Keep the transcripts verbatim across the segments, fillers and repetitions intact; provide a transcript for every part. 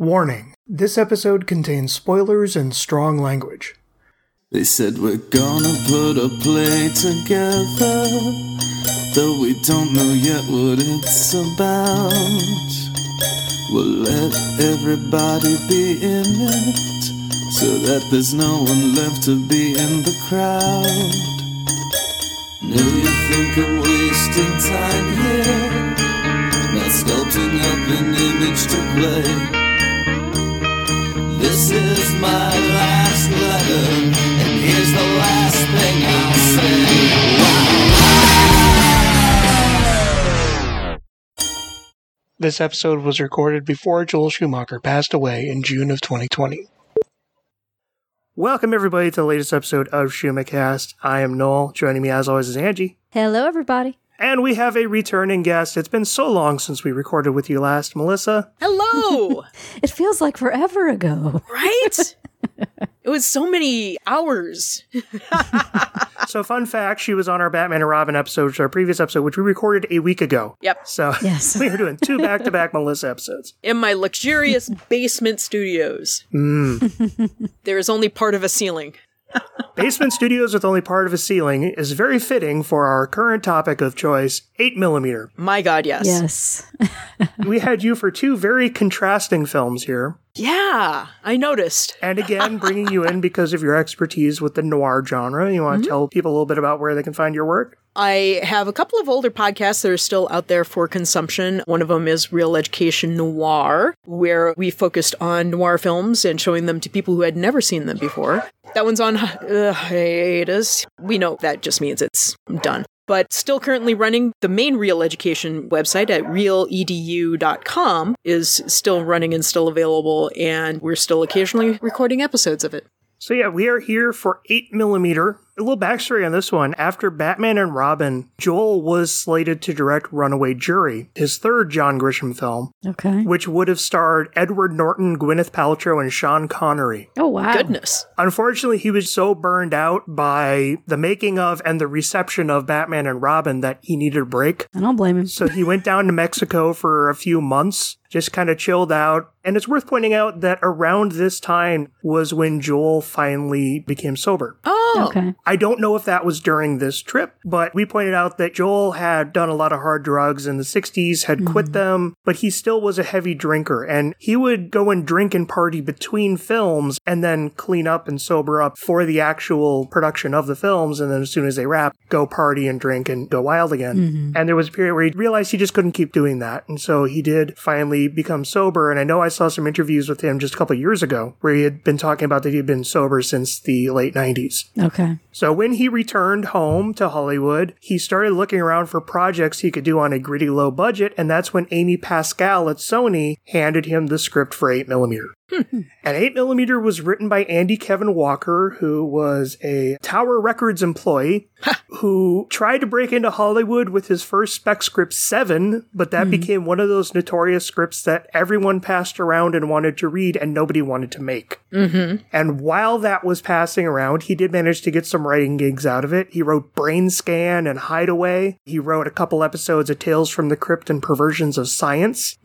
Warning, this episode contains spoilers and strong language. They said we're gonna put a play together, though we don't know yet what it's about. We'll let everybody be in it, so that there's no one left to be in the crowd. Now you think I'm wasting time here, not sculpting up an image to play. This is my last letter, and here's the last thing I'll say. This episode was recorded before Joel Schumacher passed away in June of twenty twenty. Welcome everybody to the latest episode of Schumacast. I am Noel. Joining me as always is Angie. Hello everybody. And we have a returning guest. It's been so long since we recorded with you last, Melissa. Hello! It feels like forever ago. Right? It was so many hours. So fun fact, she was on our Batman and Robin episode, our previous episode, which we recorded a week ago. Yep. So yes. We were doing two back-to-back Melissa episodes. In my luxurious basement studios. Mm. There is only part of a ceiling. Basement studios with only part of a ceiling is very fitting for our current topic of choice, eight millimeter. My God, yes. Yes. We had you for two very contrasting films here. Yeah, I noticed. And again, bringing you in because of your expertise with the noir genre. You want to mm-hmm. tell people a little bit about where they can find your work? I have a couple of older podcasts that are still out there for consumption. One of them is Real Education Noir, where we focused on noir films and showing them to people who had never seen them before. That one's on uh, hiatus. We know that just means it's done. But still currently running. The main Real Education website at real e d u dot com is still running and still available, and we're still occasionally recording episodes of it. So yeah, we are here for eight millimeter. A little backstory on this one. After Batman and Robin, Joel was slated to direct Runaway Jury, his third John Grisham film. Okay. Which would have starred Edward Norton, Gwyneth Paltrow, and Sean Connery. Oh, wow. Goodness. Unfortunately, he was so burned out by the making of and the reception of Batman and Robin that he needed a break. I don't blame him. So he went down to Mexico for a few months, just kind of chilled out. And it's worth pointing out that around this time was when Joel finally became sober. Oh. Okay. I don't know if that was during this trip, but we pointed out that Joel had done a lot of hard drugs in the sixties, had mm-hmm. quit them, but he still was a heavy drinker. And he would go and drink and party between films and then clean up and sober up for the actual production of the films. And then as soon as they wrap, go party and drink and go wild again. Mm-hmm. And there was a period where he realized he just couldn't keep doing that. And so he did finally become sober. And I know I saw some interviews with him just a couple of years ago where he had been talking about that he had been sober since the late nineties. Okay. So when he returned home to Hollywood, he started looking around for projects he could do on a gritty low budget, and that's when Amy Pascal at Sony handed him the script for eight millimeter. Hmm. And eight millimeter was written by Andy Kevin Walker, who was a Tower Records employee who tried to break into Hollywood with his first spec script, Seven, but that mm. became one of those notorious scripts that everyone passed around and wanted to read and nobody wanted to make. Mm-hmm. And while that was passing around, he did manage to get some writing gigs out of it. He wrote Brain Scan and Hideaway. He wrote a couple episodes of Tales from the Crypt and Perversions of Science.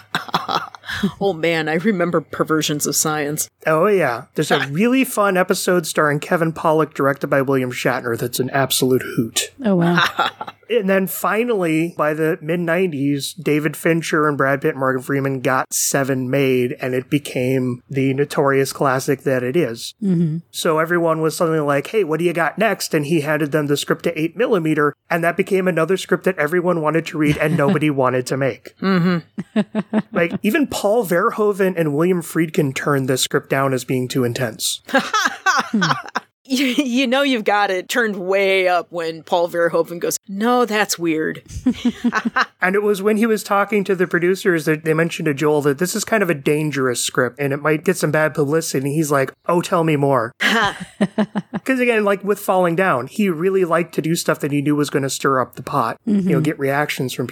Oh man, I remember Perversions of Science. Oh yeah. There's a really fun episode starring Kevin Pollak, directed by William Shatner, that's an absolute hoot. Oh wow. And then finally, by the mid nineties, David Fincher and Brad Pitt and Morgan Freeman got Seven made, and it became the notorious classic that it is. Mm-hmm. So everyone was suddenly like, hey, what do you got next? And he handed them the script to eight millimeter, and that became another script that everyone wanted to read and nobody wanted to make. Mm-hmm. Like, even Paul Verhoeven and William Friedkin turned this script down as being too intense. hmm. You, you know you've got it turned way up when Paul Verhoeven goes, no, that's weird. And it was when he was talking to the producers that they mentioned to Joel that this is kind of a dangerous script and it might get some bad publicity. And he's like, oh, tell me more. Because again, like with Falling Down, he really liked to do stuff that he knew was going to stir up the pot, mm-hmm. you know, get reactions from people.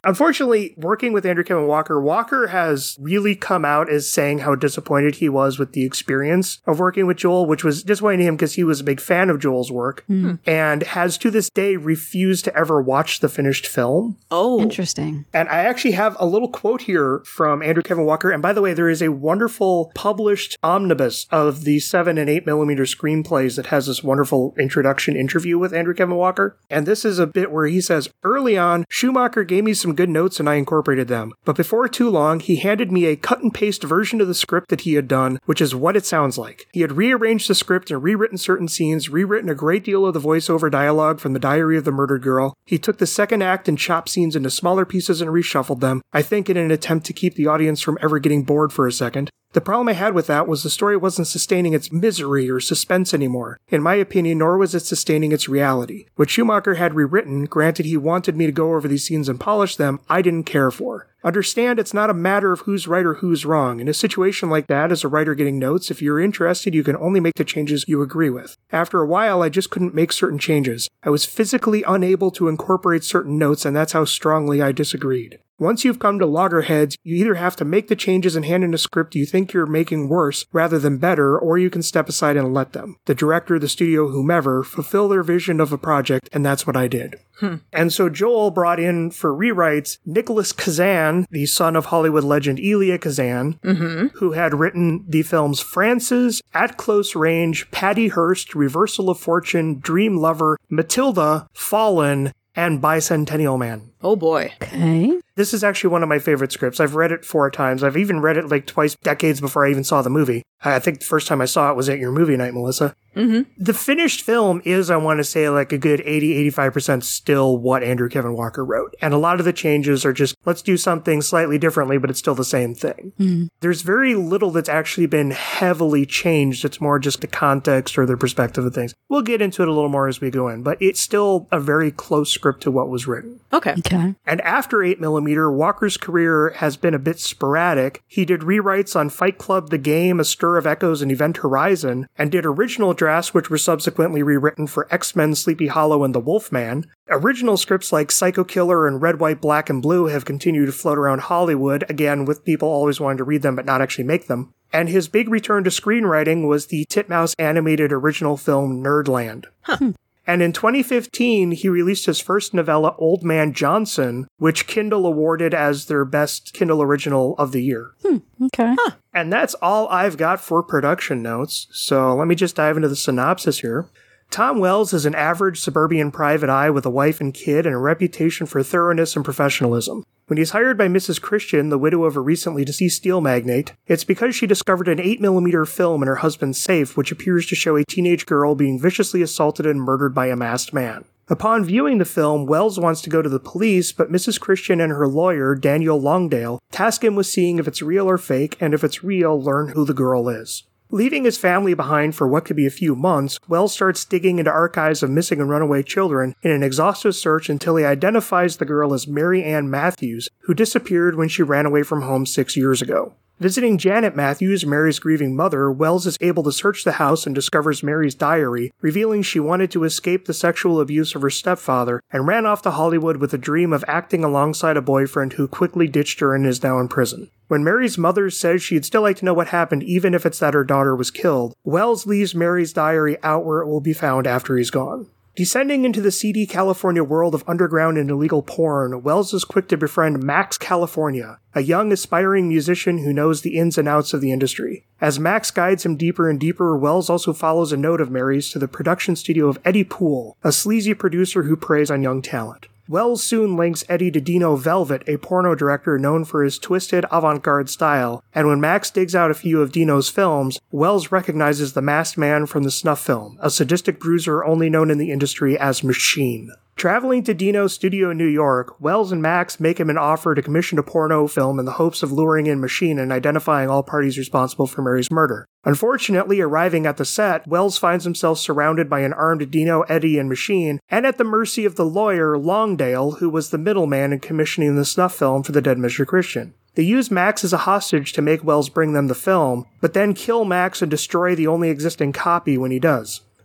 Unfortunately, working with Andrew Kevin Walker, Walker has really come out as saying how disappointed he was with the experience of working with Joel, which was disappointing to him because he was a big fan of Joel's work, mm. and has to this day refused to ever watch the finished film. Oh. Interesting. And I actually have a little quote here from Andrew Kevin Walker. And by the way, there is a wonderful published omnibus of the seven and eight millimeter screenplays that has this wonderful introduction interview with Andrew Kevin Walker. And this is a bit where he says, early on, Schumacher gave me some good notes and I incorporated them. But before too long, he handed me a cut and paste version of the script that he had done, which is what it sounds like. He had rearranged the script and rewritten certain scenes, rewritten a great deal of the voiceover dialogue from the Diary of the Murdered Girl. He took the second act and chopped scenes into smaller pieces and reshuffled them, I think in an attempt to keep the audience from ever getting bored for a second. The problem I had with that was the story wasn't sustaining its misery or suspense anymore, in my opinion, nor was it sustaining its reality. What Schumacher had rewritten, granted he wanted me to go over these scenes and polish them, I didn't care for. Understand it's not a matter of who's right or who's wrong. In a situation like that, as a writer getting notes, if you're interested, you can only make the changes you agree with. After a while, I just couldn't make certain changes. I was physically unable to incorporate certain notes, and that's how strongly I disagreed. Once you've come to loggerheads, you either have to make the changes and hand in a script you think you're making worse rather than better, or you can step aside and let them, the director, the studio, whomever, fulfill their vision of a project, and that's what I did. Hmm. And so Joel brought in for rewrites Nicholas Kazan, the son of Hollywood legend Elia Kazan, mm-hmm. who had written the films Frances, At Close Range, Patty Hearst, Reversal of Fortune, Dream Lover, Matilda, Fallen, and Bicentennial Man. Oh boy. Okay. This is actually one of my favorite scripts. I've read it four times. I've even read it like twice, decades before I even saw the movie. I think the first time I saw it was at your movie night, Melissa. Mm-hmm. The finished film is, I want to say, like a good eighty, eighty-five percent still what Andrew Kevin Walker wrote. And a lot of the changes are just, let's do something slightly differently, but it's still the same thing. Mm. There's very little that's actually been heavily changed. It's more just the context or the perspective of things. We'll get into it a little more as we go in, but it's still a very close script to what was written. Okay. Okay. And after eight millimeter, Walker's career has been a bit sporadic. He did rewrites on Fight Club, The Game, A Stir of Echoes, and Event Horizon, and did original drafts which were subsequently rewritten for X-Men, Sleepy Hollow, and The Wolfman. Original scripts like Psycho Killer and Red, White, Black, and Blue have continued to float around Hollywood, again with people always wanting to read them but not actually make them. And his big return to screenwriting was the Titmouse animated original film Nerdland. Huh. And in twenty fifteen, he released his first novella, Old Man Johnson, which Kindle awarded as their best Kindle original of the year. Hmm, okay. Huh. And that's all I've got for production notes. So let me just dive into the synopsis here. Tom Wells is an average suburban private eye with a wife and kid and a reputation for thoroughness and professionalism. When he's hired by Missus Christian, the widow of a recently deceased steel magnate, it's because she discovered an eight millimeter film in her husband's safe which appears to show a teenage girl being viciously assaulted and murdered by a masked man. Upon viewing the film, Wells wants to go to the police, but Missus Christian and her lawyer, Daniel Longdale, task him with seeing if it's real or fake, and if it's real, learn who the girl is. Leaving his family behind for what could be a few months, Wells starts digging into archives of missing and runaway children in an exhaustive search until he identifies the girl as Mary Ann Matthews, who disappeared when she ran away from home six years ago. Visiting Janet Matthews, Mary's grieving mother, Wells is able to search the house and discovers Mary's diary, revealing she wanted to escape the sexual abuse of her stepfather and ran off to Hollywood with a dream of acting alongside a boyfriend who quickly ditched her and is now in prison. When Mary's mother says she'd still like to know what happened even if it's that her daughter was killed, Wells leaves Mary's diary out where it will be found after he's gone. Descending into the seedy California world of underground and illegal porn, Wells is quick to befriend Max California, a young aspiring musician who knows the ins and outs of the industry. As Max guides him deeper and deeper, Wells also follows a note of Mary's to the production studio of Eddie Poole, a sleazy producer who preys on young talent. Wells soon links Eddie to Dino Velvet, a porno director known for his twisted, avant-garde style, and when Max digs out a few of Dino's films, Wells recognizes the masked man from the snuff film, a sadistic bruiser only known in the industry as Machine. Traveling to Dino's studio in New York, Wells and Max make him an offer to commission a porno film in the hopes of luring in Machine and identifying all parties responsible for Mary's murder. Unfortunately, arriving at the set, Wells finds himself surrounded by an armed Dino, Eddie, and Machine, and at the mercy of the lawyer, Longdale, who was the middleman in commissioning the snuff film for the dead Mister Christian. They use Max as a hostage to make Wells bring them the film, but then kill Max and destroy the only existing copy when he does.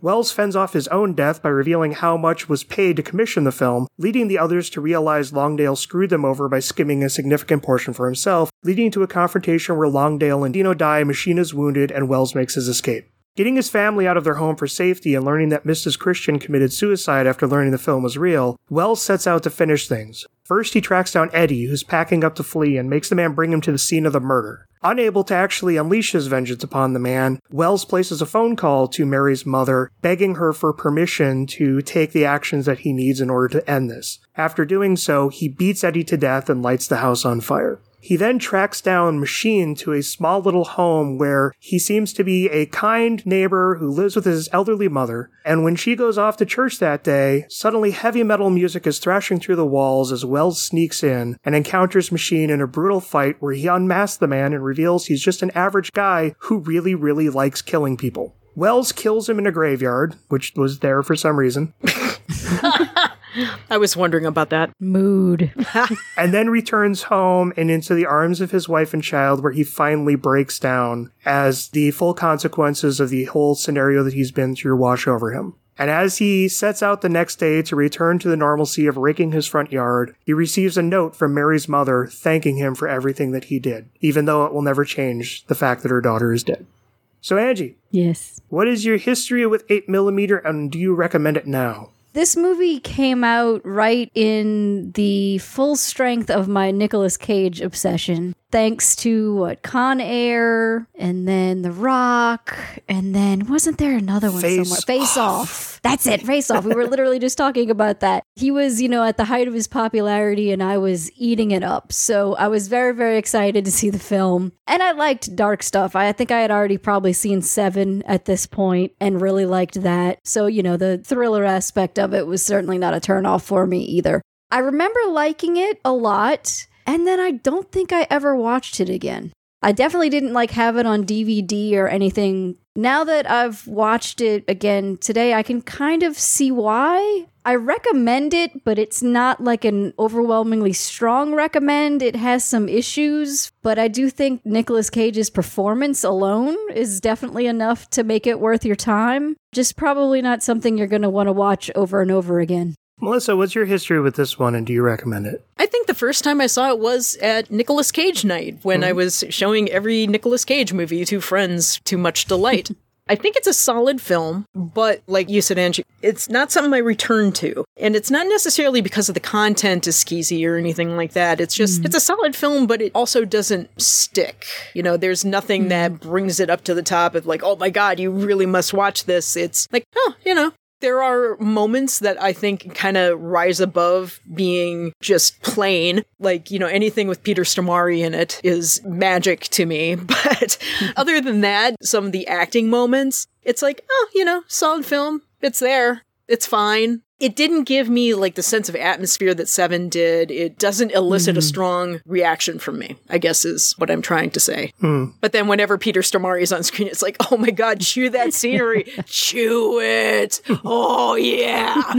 Wells fends off his own death by revealing how much was paid to commission the film, leading the others to realize Longdale screwed them over by skimming a significant portion for himself, leading to a confrontation where Longdale and Dino die, Machine is wounded, and Wells makes his escape. Getting his family out of their home for safety and learning that Missus Christian committed suicide after learning the film was real, Wells sets out to finish things. First, he tracks down Eddie, who's packing up to flee, and makes the man bring him to the scene of the murder. Unable to actually unleash his vengeance upon the man, Wells places a phone call to Mary's mother, begging her for permission to take the actions that he needs in order to end this. After doing so, he beats Eddie to death and lights the house on fire. He then tracks down Machine to a small little home where he seems to be a kind neighbor who lives with his elderly mother, and when she goes off to church that day, suddenly heavy metal music is thrashing through the walls as Wells sneaks in and encounters Machine in a brutal fight where he unmasks the man and reveals he's just an average guy who really, really likes killing people. Wells kills him in a graveyard, which was there for some reason. I was wondering about that. Mood. And then returns home and into the arms of his wife and child, where he finally breaks down as the full consequences of the whole scenario that he's been through wash over him. And as he sets out the next day to return to the normalcy of raking his front yard, he receives a note from Mary's mother thanking him for everything that he did, even though it will never change the fact that her daughter is dead. So Angie, Yes. what is your history with eight millimeter, and do you recommend it now? This movie came out right in the full strength of my Nicolas Cage obsession. Thanks to, what, Con Air, and then The Rock, and then wasn't there another one Face somewhere? Face Off. Off. That's it, Face Off. We were literally just talking about that. He was, you know, at the height of his popularity, and I was eating it up. So I was very, very excited to see the film. And I liked dark stuff. I think I had already probably seen Seven at this point and really liked that. So, you know, the thriller aspect of it was certainly not a turnoff for me either. I remember liking it a lot. And then I don't think I ever watched it again. I definitely didn't like have it on D V D or anything. Now that I've watched it again today, I can kind of see why. I recommend it, but it's not like an overwhelmingly strong recommend. It has some issues, but I do think Nicolas Cage's performance alone is definitely enough to make it worth your time. Just probably not something you're going to want to watch over and over again. Melissa, what's your history with this one, and do you recommend it? I think the first time I saw it was at Nicolas Cage night, when mm-hmm. I was showing every Nicolas Cage movie to friends to much delight. I think it's a solid film, but like you said, Angie, it's not something I return to. And it's not necessarily because of the content is skeezy or anything like that. It's just, mm-hmm. it's a solid film, but it also doesn't stick. You know, there's nothing mm-hmm. that brings it up to the top of like, oh my God, you really must watch this. It's like, oh, you know. There are moments that I think kind of rise above being just plain. Like, you know, anything with Peter Stormare in it is magic to me. But other than that, some of the acting moments, it's like, oh, you know, solid film. It's there. It's fine. It didn't give me like the sense of atmosphere that Seven did. It doesn't elicit mm. a strong reaction from me, I guess is what I'm trying to say. Mm. But then whenever Peter Stormare is on screen, it's like, oh my God, chew that scenery. Chew it. Oh yeah.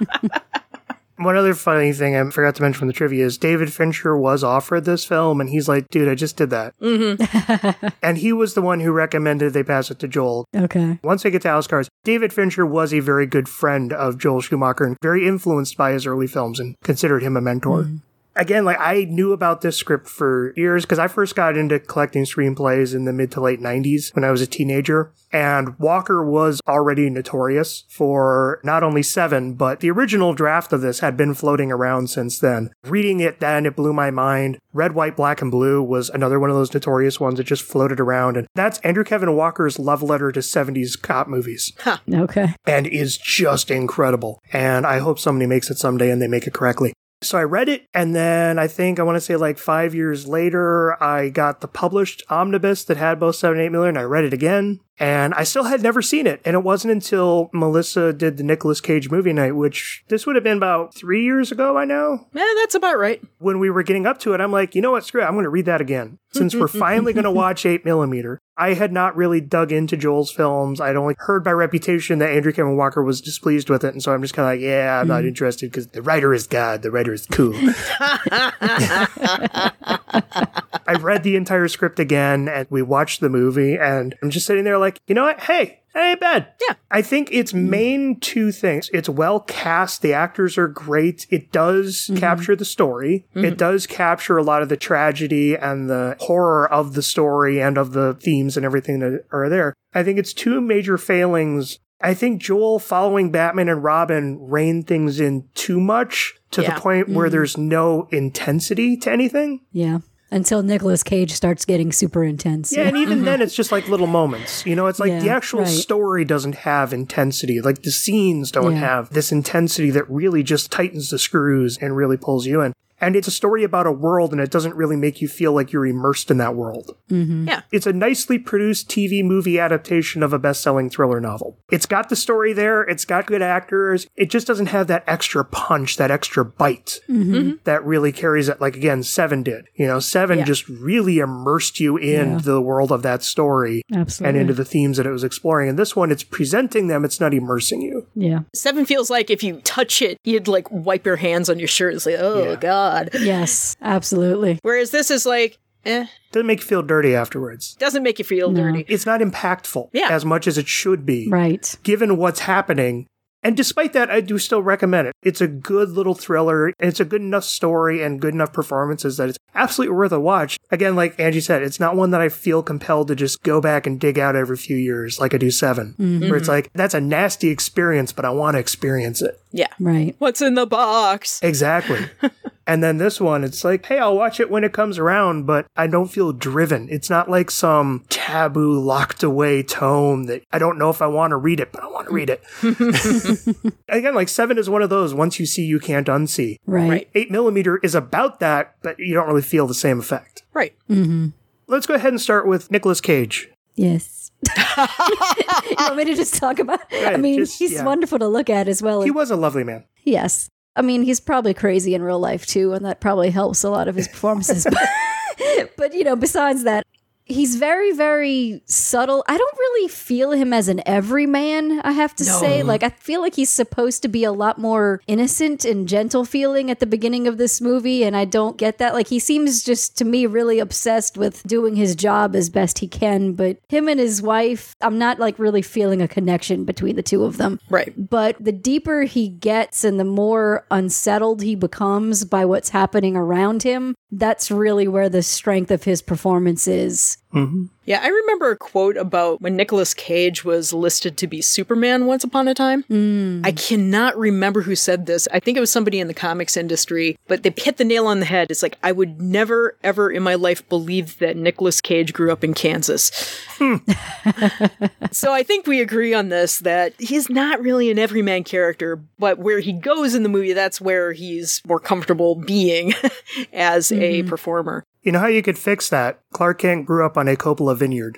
One other funny thing I forgot to mention from the trivia is David Fincher was offered this film, and he's like, dude, I just did that. Mm-hmm. And he was the one who recommended they pass it to Joel. Okay. Once they get to House Cars, David Fincher was a very good friend of Joel Schumacher and very influenced by his early films and considered him a mentor. Mm-hmm. Again, like I knew about this script for years because I first got into collecting screenplays in the mid to late nineties when I was a teenager. And Walker was already notorious for not only Seven, but the original draft of this had been floating around since then. Reading it then, it blew my mind. Red, White, Black, and Blue was another one of those notorious ones that just floated around. And that's Andrew Kevin Walker's love letter to seventies cop movies. Huh. Okay. And is just incredible. And I hope somebody makes it someday and they make it correctly. So I read it, and then I think, I want to say like five years later, I got the published omnibus that had both seven and eight millimeter, and I read it again. And I still had never seen it. And it wasn't until Melissa did the Nicolas Cage movie night, which this would have been about three years ago, I know. Yeah, that's about right. When we were getting up to it, I'm like, you know what, screw it, I'm going to read that again. Since we're finally going to watch eight millimeter. I had not really dug into Joel's films. I'd only heard by reputation that Andrew Kevin Walker was displeased with it. And so I'm just kind of like, yeah, I'm mm. not interested because the writer is God. The writer is cool. I read the entire script again and we watched the movie and I'm just sitting there like, you know what? Hey, It ain't bad. Yeah. I think its main two things. It's well cast. The actors are great. It does mm-hmm. capture the story. Mm-hmm. It does capture a lot of the tragedy and the horror of the story and of the themes and everything that are there. I think it's two major failings. I think Joel following Batman and Robin reined things in too much to yeah. the point mm-hmm. where there's no intensity to anything. Yeah. Until Nicolas Cage starts getting super intense. Yeah, and even mm-hmm. then, it's just like little moments. You know, it's like yeah, the actual right. story doesn't have intensity. Like the scenes don't yeah. have this intensity that really just tightens the screws and really pulls you in. And it's a story about a world, and it doesn't really make you feel like you're immersed in that world. Mm-hmm. Yeah. It's a nicely produced T V movie adaptation of a best-selling thriller novel. It's got the story there. It's got good actors. It just doesn't have that extra punch, that extra bite mm-hmm. that really carries it, like, again, Seven did. You know, Seven yeah. just really immersed you in yeah. the world of that story. Absolutely. And into the themes that it was exploring. And this one, it's presenting them. It's not immersing you. Yeah. Seven feels like if you touch it, you'd, like, wipe your hands on your shirt and say, oh, yeah. God. Yes, absolutely. Whereas this is like, eh. Doesn't make you feel dirty afterwards. Doesn't make you feel no. dirty. It's not impactful yeah. as much as it should be. Right. Given what's happening. And despite that, I do still recommend it. It's a good little thriller. It's a good enough story and good enough performances that it's absolutely worth a watch. Again, like Angie said, it's not one that I feel compelled to just go back and dig out every few years like I do Seven. Mm-hmm. Where it's like, that's a nasty experience, but I want to experience it. Yeah. Right. What's in the box? Exactly. And then this one, it's like, hey, I'll watch it when it comes around, but I don't feel driven. It's not like some taboo, locked away tome that I don't know if I want to read it, but I want to read it. Again, like Seven is one of those, once you see, you can't unsee. Right. right. Eight millimeter is about that, but you don't really feel the same effect. Right. Mm-hmm. Let's go ahead and start with Nicolas Cage. Yes. You want me to just talk about it? Right, I mean, just, he's yeah. wonderful to look at as well. He was a lovely man. Yes. I mean, he's probably crazy in real life, too, and that probably helps a lot of his performances. but, but, you know, besides that, he's very, very subtle. I don't really feel him as an everyman, I have to no. say. Like, I feel like he's supposed to be a lot more innocent and gentle feeling at the beginning of this movie, and I don't get that. Like, he seems just, to me, really obsessed with doing his job as best he can, but him and his wife, I'm not, like, really feeling a connection between the two of them. Right. But the deeper he gets and the more unsettled he becomes by what's happening around him, that's really where the strength of his performance is. Mm-hmm. Yeah, I remember a quote about when Nicolas Cage was listed to be Superman once upon a time. Mm. I cannot remember who said this. I think it was somebody in the comics industry, but they hit the nail on the head. It's like, I would never, ever in my life believe that Nicolas Cage grew up in Kansas. Hmm. So I think we agree on this, that he's not really an everyman character, but where he goes in the movie, that's where he's more comfortable being as mm-hmm. a performer. You know how you could fix that? Clark Kent grew up on a Coppola vineyard.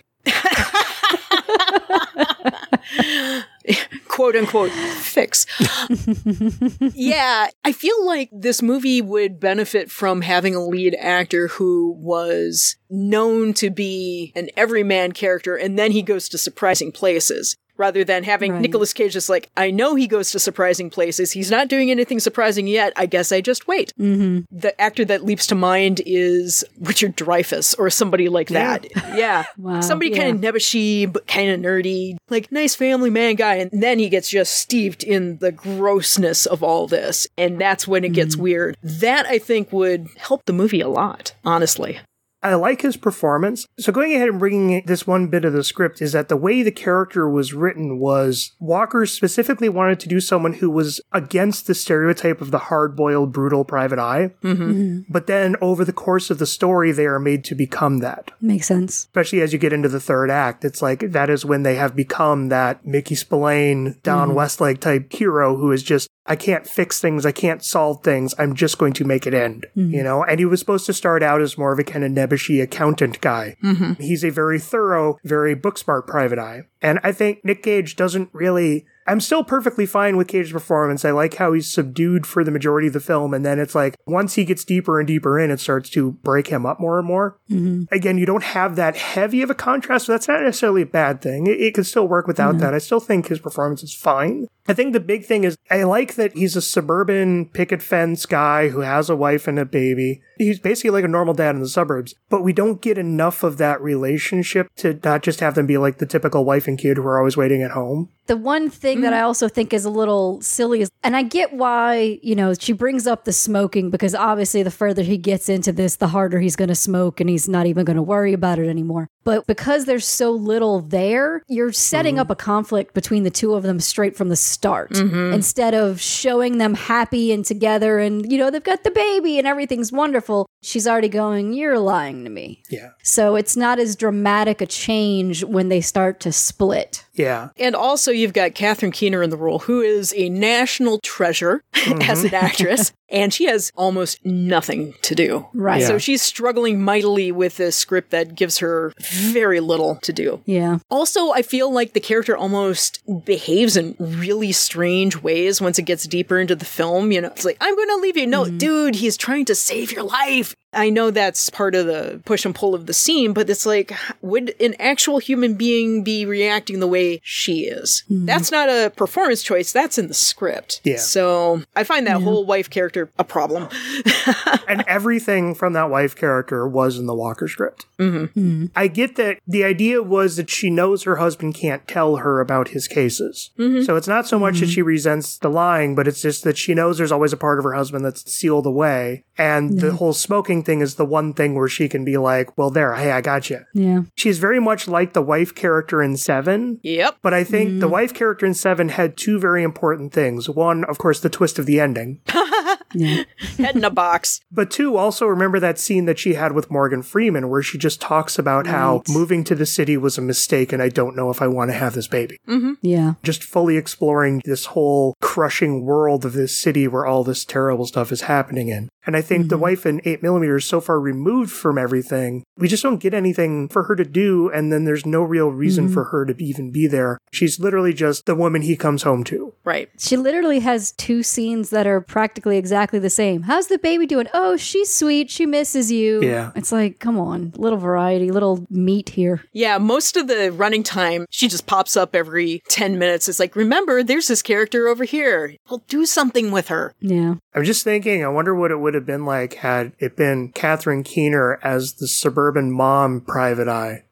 Quote unquote, fix. Yeah, I feel like this movie would benefit from having a lead actor who was known to be an everyman character, and then he goes to surprising places. Rather than having right. Nicolas Cage just like, I know he goes to surprising places. He's not doing anything surprising yet. I guess I just wait. Mm-hmm. The actor that leaps to mind is Richard Dreyfuss or somebody like yeah. that. Yeah. Wow. Somebody yeah. kind of nebbishy, but kind of nerdy, like nice family man guy. And then he gets just steeped in the grossness of all this. And that's when it mm-hmm. gets weird. That, I think, would help the movie a lot, honestly. I like his performance. So going ahead and bringing this one bit of the script is that the way the character was written was Walker specifically wanted to do someone who was against the stereotype of the hard-boiled, brutal private eye. Mm-hmm. Mm-hmm. But then over the course of the story, they are made to become that. Makes sense. Especially as you get into the third act. It's like that is when they have become that Mickey Spillane, Don mm-hmm. Westlake type hero who is just, I can't fix things, I can't solve things, I'm just going to make it end, mm-hmm. you know? And he was supposed to start out as more of a kind of nebbishy accountant guy. Mm-hmm. He's a very thorough, very book-smart private eye. And I think Nick Cage doesn't really I'm still perfectly fine with Cage's performance. I like how he's subdued for the majority of the film, and then it's like, once he gets deeper and deeper in, it starts to break him up more and more. Mm-hmm. Again, you don't have that heavy of a contrast, so that's not necessarily a bad thing. It, it can still work without mm-hmm. that. I still think his performance is fine. I think the big thing is, I like that he's a suburban picket fence guy who has a wife and a baby. He's basically like a normal dad in the suburbs, but we don't get enough of that relationship to not just have them be like the typical wife and kid who are always waiting at home. The one thing that I also think is a little silly is, and I get why, you know, she brings up the smoking, because obviously the further he gets into this, the harder he's going to smoke, and he's not even going to worry about it anymore. But because there's so little there, you're setting mm-hmm. up a conflict between the two of them straight from the start. Mm-hmm. Instead of showing them happy and together and, you know, they've got the baby and everything's wonderful, she's already going, you're lying to me. Yeah. So it's not as dramatic a change when they start to split. Yeah. And also you've got Catherine Keener in the role, who is a national treasure mm-hmm. as an actress, and she has almost nothing to do. Right. Yeah. So she's struggling mightily with this script that gives her very little to do. Yeah. Also, I feel like the character almost behaves in really strange ways once it gets deeper into the film. You know, it's like, I'm going to leave you. No, mm-hmm. dude, he's trying to save your life. I know that's part of the push and pull of the scene, but it's like, would an actual human being be reacting the way she is? Mm-hmm. That's not a performance choice. That's in the script. Yeah. So I find that yeah. whole wife character a problem. And everything from that wife character was in the Walker script. Mm-hmm. Mm-hmm. I get that the idea was that she knows her husband can't tell her about his cases. Mm-hmm. So it's not so much mm-hmm. that she resents the lying, but it's just that she knows there's always a part of her husband that's sealed away. And yeah. the whole smoking thing is the one thing where she can be like, well, there, hey, I got you. Yeah. She's very much like the wife character in Seven. Yep. But I think mm. the wife character in Seven had two very important things. One, of course, the twist of the ending. yeah. Head in a box. But two, also remember that scene that she had with Morgan Freeman where she just talks about right. how moving to the city was a mistake and I don't know if I want to have this baby. Mm-hmm. Yeah. Just fully exploring this whole crushing world of this city where all this terrible stuff is happening in. And I think mm-hmm. the wife in eight millimeter is so far removed from everything. We just don't get anything for her to do, and then there's no real reason mm-hmm. for her to even be there. She's literally just the woman he comes home to. Right. She literally has two scenes that are practically exactly the same. How's the baby doing? Oh, she's sweet. She misses you. Yeah. It's like, come on, little variety, little meat here. Yeah, most of the running time, she just pops up every ten minutes. It's like, remember, there's this character over here. Well, do something with her. Yeah. I'm just thinking, I wonder what it would have been like had it been Catherine Keener as the suburban mom Private Eye.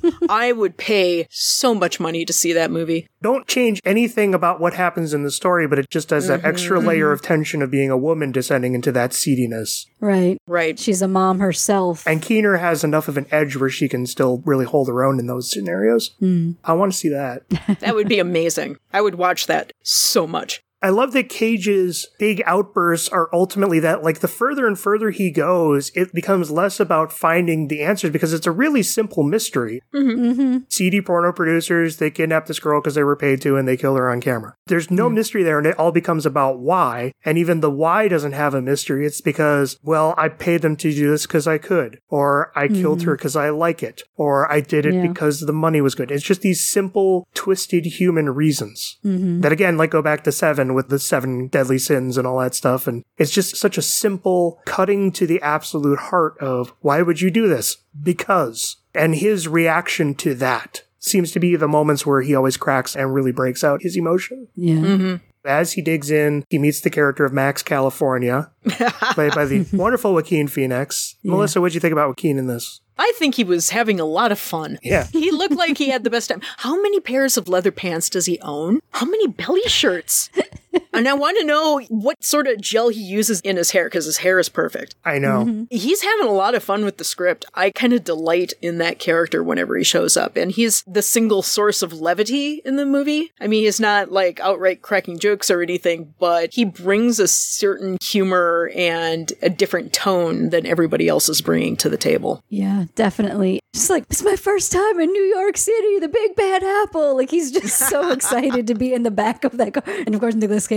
I would pay so much money to see that movie. Don't change anything about what happens in the story, but it just has that mm-hmm. extra layer of tension of being a woman descending into that seediness. Right. Right. She's a mom herself. And Keener has enough of an edge where she can still really hold her own in those scenarios. Mm. I want to see that. That would be amazing. I would watch that so much. I love that Cage's big outbursts are ultimately that, like, the further and further he goes, it becomes less about finding the answers because it's a really simple mystery. Mm-hmm. Mm-hmm. Seedy porno producers, they kidnap this girl because they were paid to and they kill her on camera. There's no mm. mystery there, and it all becomes about why. And even the why doesn't have a mystery. It's because, well, I paid them to do this because I could. Or I mm-hmm. killed her because I like it. Or I did it yeah. because the money was good. It's just these simple, twisted human reasons mm-hmm. that, again, like go back to Seven with the seven deadly sins and all that stuff. And it's just such a simple cutting to the absolute heart of why would you do this? Because. And his reaction to that seems to be the moments where he always cracks and really breaks out his emotion. Yeah. Mm-hmm. As he digs in, he meets the character of Max California, played by the wonderful Joaquin Phoenix. Yeah. Melissa, what'd you think about Joaquin in this? I think he was having a lot of fun. Yeah. He looked like he had the best time. How many pairs of leather pants does he own? How many belly shirts? And I want to know what sort of gel he uses in his hair, because his hair is perfect. I know. Mm-hmm. He's having a lot of fun with the script. I kind of delight in that character whenever he shows up. And he's the single source of levity in the movie. I mean, he's not like outright cracking jokes or anything, but he brings a certain humor and a different tone than everybody else is bringing to the table. Yeah, definitely. Just like, it's my first time in New York City, the Big Bad Apple. Like, he's just so excited to be in the back of that car. And of course, Nicolas Cage,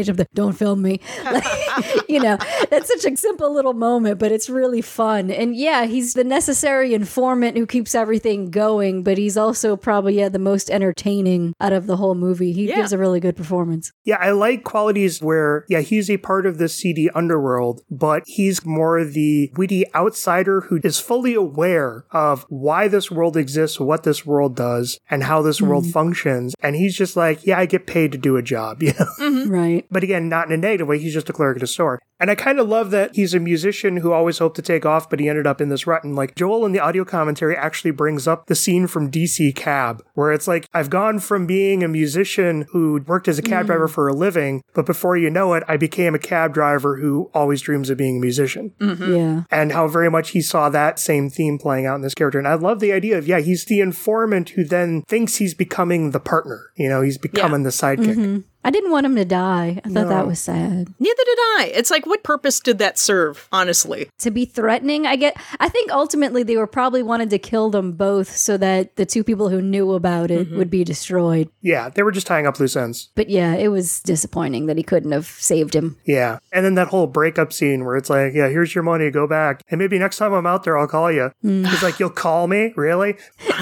conversation of the don't film me. Like, you know, that's such a simple little moment, but it's really fun. And yeah, he's the necessary informant who keeps everything going, but he's also probably yeah, the most entertaining out of the whole movie. He Yeah. gives a really good performance. Yeah, I like qualities where, yeah, he's a part of the seedy underworld, but he's more the witty outsider who is fully aware of why this world exists, what this world does, and how this world functions. And he's just like, yeah, I get paid to do a job, you know? Right. But again, not in a negative way. He's just a clerk at a store. And I kind of love that he's a musician who always hoped to take off, but he ended up in this rut. And like Joel in the audio commentary actually brings up the scene from D C Cab, where it's like, I've gone from being a musician who worked as a cab driver for a living, but before you know it, I became a cab driver who always dreams of being a musician. Yeah. And how very much he saw that same theme playing out in this character. And I love the idea of, yeah, he's the informant who then thinks he's becoming the partner. You know, he's becoming the sidekick. I didn't want him to die. I thought No. that was sad. Neither did I. It's like, what purpose did that serve, honestly? To be threatening, I get. I think ultimately they were probably wanted to kill them both so that the two people who knew about it would be destroyed. Yeah, they were just tying up loose ends. But yeah, it was disappointing that he couldn't have saved him. Yeah. And then that whole breakup scene where it's like, yeah, here's your money, go back. And maybe next time I'm out there, I'll call you. He's like, you'll call me? Really?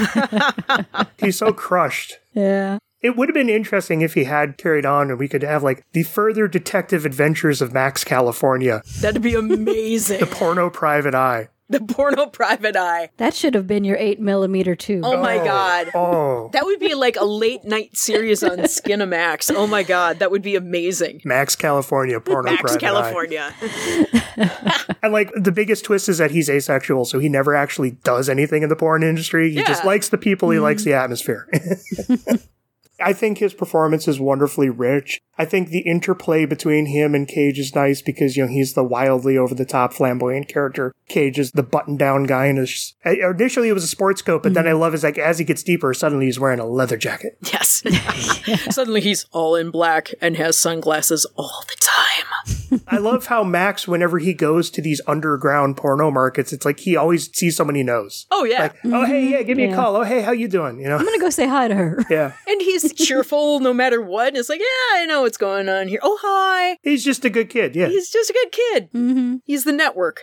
He's so crushed. Yeah. It would have been interesting if he had carried on and we could have like the further detective adventures of Max California, That'd be amazing. the porno private eye. The porno private eye. That should have been your eight millimeter too. Oh my God. Oh, That would be like a late night series on Skinamax. Oh my God. That would be amazing. Max California, porno Max private California. eye. And like the biggest twist is that he's asexual, so he never actually does anything in the porn industry. He just Yeah. likes the people, he likes the atmosphere. I think his performance is wonderfully rich. I think the interplay between him and Cage is nice because, you know, he's the wildly over-the-top flamboyant character. Cage is the button-down guy in his... Initially, it was a sports coat, but then I love is like, as he gets deeper, suddenly he's wearing a leather jacket. Yes. Suddenly he's all in black and has sunglasses all the time. I love how Max, whenever he goes to these underground porno markets, it's like he always sees someone he knows. Oh, yeah. Like, oh, hey, yeah, give me a Yeah. call. Oh, hey, how you doing? You know? I'm gonna go say hi to her. Yeah. And he's cheerful no matter what. And it's like, yeah, I know what's going on here. Oh, hi. He's just a good kid, yeah. He's just a good kid. Mm-hmm. He's the network.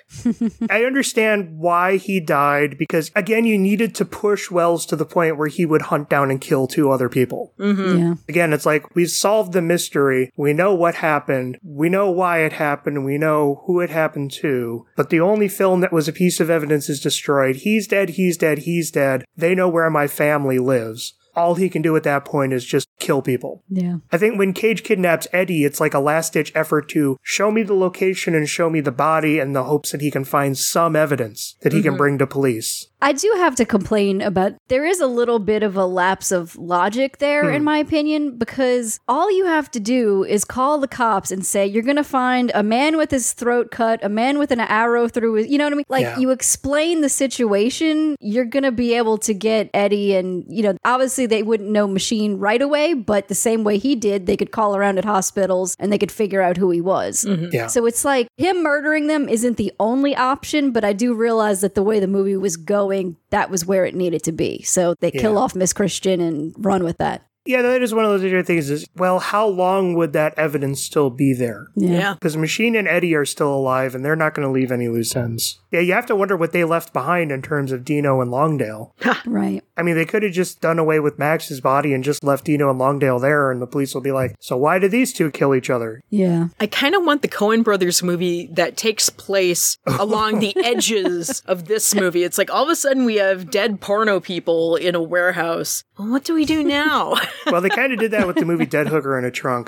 I understand why he died because, again, you needed to push Wells to the point where he would hunt down and kill two other people. Yeah. Again, it's like, we've solved the mystery. We know what happened. We know why it happened. We know who it happened to. But the only film that was a piece of evidence is destroyed. He's dead, he's dead, he's dead. They know where my family lives. All he can do at that point is just kill people. Yeah. I think when Cage kidnaps Eddie, it's like a last-ditch effort to show me the location and show me the body in the hopes that he can find some evidence that he can bring to police. I do have to complain about there is a little bit of a lapse of logic there, in my opinion, because all you have to do is call the cops and say, you're going to find a man with his throat cut, a man with an arrow through his, you know what I mean? Like, Yeah. you explain the situation, you're going to be able to get Eddie and, you know, obviously they wouldn't know Machine right away, but the same way he did, they could call around at hospitals and they could figure out who he was. Yeah. So it's like him murdering them isn't the only option, but I do realize that the way the movie was going, that was where it needed to be. So they kill Yeah. off Miss Christian and run with that. Yeah, that is one of those other things is, well, how long would that evidence still be there? Yeah. Because Machine and Eddie are still alive, and they're not going to leave any loose ends. Yeah, you have to wonder what they left behind in terms of Dino and Longdale. Right. I mean, they could have just done away with Max's body and just left Dino and Longdale there, and the police will be like, so why did these two kill each other? Yeah. I kind of want the Coen Brothers movie that takes place along the edges of this movie. It's like all of a sudden we have dead porno people in a warehouse. Well, what do we do now? Well, they kind of did that with the movie Dead Hooker in a Trunk.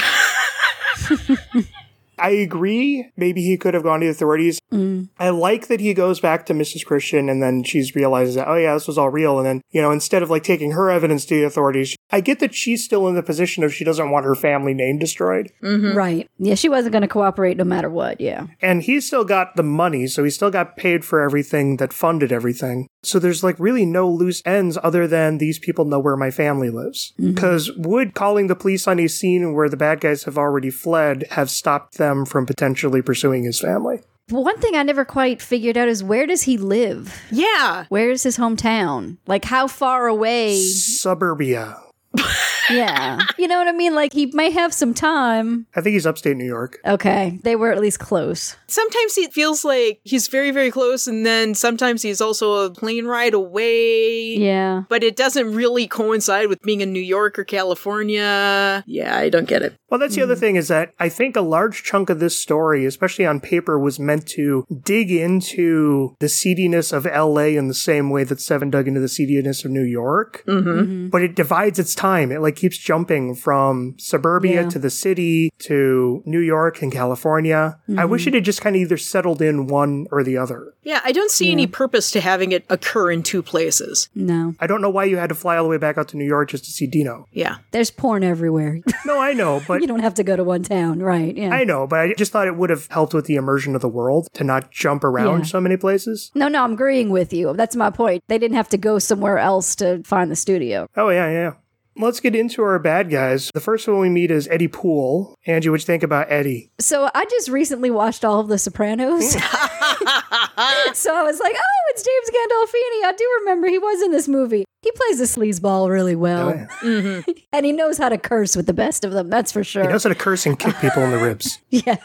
I agree. Maybe he could have gone to the authorities. Mm. I like that he goes back to Missus Christian and then she's realizes that, oh yeah, this was all real. And then, you know, instead of like taking her evidence to the authorities, I get that she's still in the position of she doesn't want her family name destroyed. Right. Yeah, she wasn't going to cooperate no matter what. Yeah. And he's still got the money, so he still got paid for everything that funded everything. So there's like really no loose ends other than these people know where my family lives. Because would calling the police on a scene where the bad guys have already fled have stopped them from potentially pursuing his family? But one thing I never quite figured out is where does he live? Yeah. Where is his hometown? Like how far away? Suburbia. Yeah. You know what I mean? Like, he may have some time. I think he's upstate New York. Okay. They were at least close. Sometimes it feels like he's very, very close, and then sometimes he's also a plane ride away. Yeah. But it doesn't really coincide with being in New York or California. Yeah, I don't get it. Well, that's the other thing is that I think a large chunk of this story, especially on paper, was meant to dig into the seediness of L A in the same way that Seven dug into the seediness of New York. Mm-hmm. Mm-hmm. But it divides its time. It like keeps jumping from suburbia Yeah. to the city to New York and California. Mm-hmm. I wish it had just kind of either settled in one or the other. Yeah, I don't see any purpose to having it occur in two places. No. I don't know why you had to fly all the way back out to New York just to see Dino. Yeah. There's porn everywhere. No, I know, but You don't have to go to one town, right? Yeah. I know, but I just thought it would have helped with the immersion of the world to not jump around Yeah. so many places. No, no, I'm agreeing with you. That's my point. They didn't have to go somewhere else to find the studio. Oh, yeah, yeah. Let's get into our bad guys. The first one we meet is Eddie Poole. Angie, what'd you think about Eddie? So I just recently watched all of The Sopranos. So I was like, oh, it's James Gandolfini. I do remember he was in this movie. He plays a sleazeball really well. Oh, yeah. Mm-hmm. And he knows how to curse with the best of them, that's for sure. He knows how to curse and kick people in the ribs.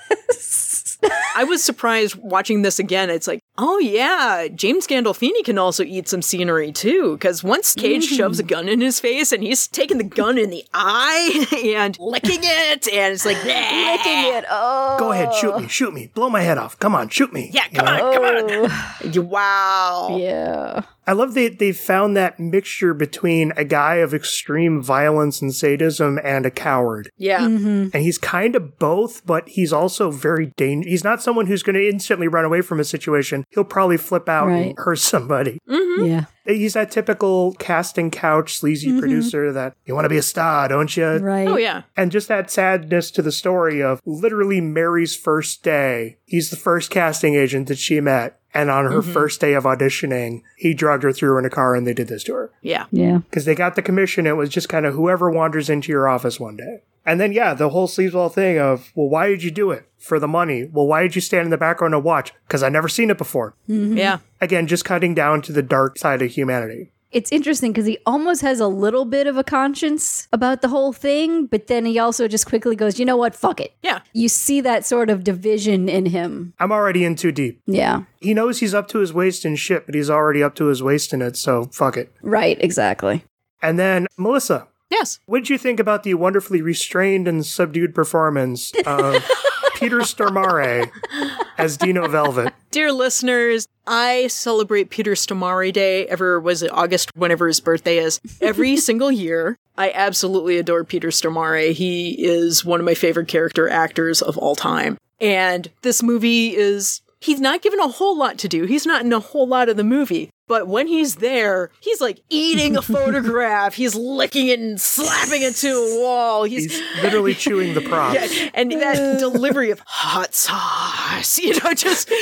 Yes. I was surprised watching this again. It's like, oh yeah, James Gandolfini can also eat some scenery too. Because once Cage Mm-hmm. shoves a gun in his face and he's taking the gun in the eye and licking it, and it's like, Licking it. Oh. Go ahead, shoot me, shoot me. Blow my head off. Come on, shoot me. yeah, come on, come on. Wow. Yeah. I love that they found that mixture between a guy of extreme violence and sadism and a coward. Yeah. Mm-hmm. And he's kind of both, but he's also very dangerous. He's not someone who's going to instantly run away from a situation. He'll probably flip out Right. and hurt somebody. Yeah. He's that typical casting couch sleazy producer that, you want to be a star, don't you? Right. Oh yeah. And just that sadness to the story of literally Mary's first day. He's the first casting agent that she met. And on her first day of auditioning, he drugged her through in a car and they did this to her. Yeah. Yeah. Because they got the commission. It was just kind of whoever wanders into your office one day. And then, yeah, the whole sleazeball thing of, well, why did you do it? For the money. Well, why did you stand in the background and watch? Because I've never seen it before. Yeah. Again, just cutting down to the dark side of humanity. It's interesting because he almost has a little bit of a conscience about the whole thing, but then he also just quickly goes, you know what? Fuck it. Yeah. You see that sort of division in him. I'm already in too deep. Yeah. He knows he's up to his waist in shit, but he's already up to his waist in it, so fuck it. Right. Exactly. And then, Melissa, Yes. what did you think about the wonderfully restrained and subdued performance of Peter Stormare as Dino Velvet? Dear listeners, I celebrate Peter Stormare Day, ever was it August, whenever his birthday is, every single year. I absolutely adore Peter Stormare. He is one of my favorite character actors of all time. And this movie is, he's not given a whole lot to do. He's not in a whole lot of the movie. But when he's there, he's like eating a photograph. He's licking it and slapping it to a wall. He's, He's literally chewing the props. yeah, and that delivery of hot sauce, you know, just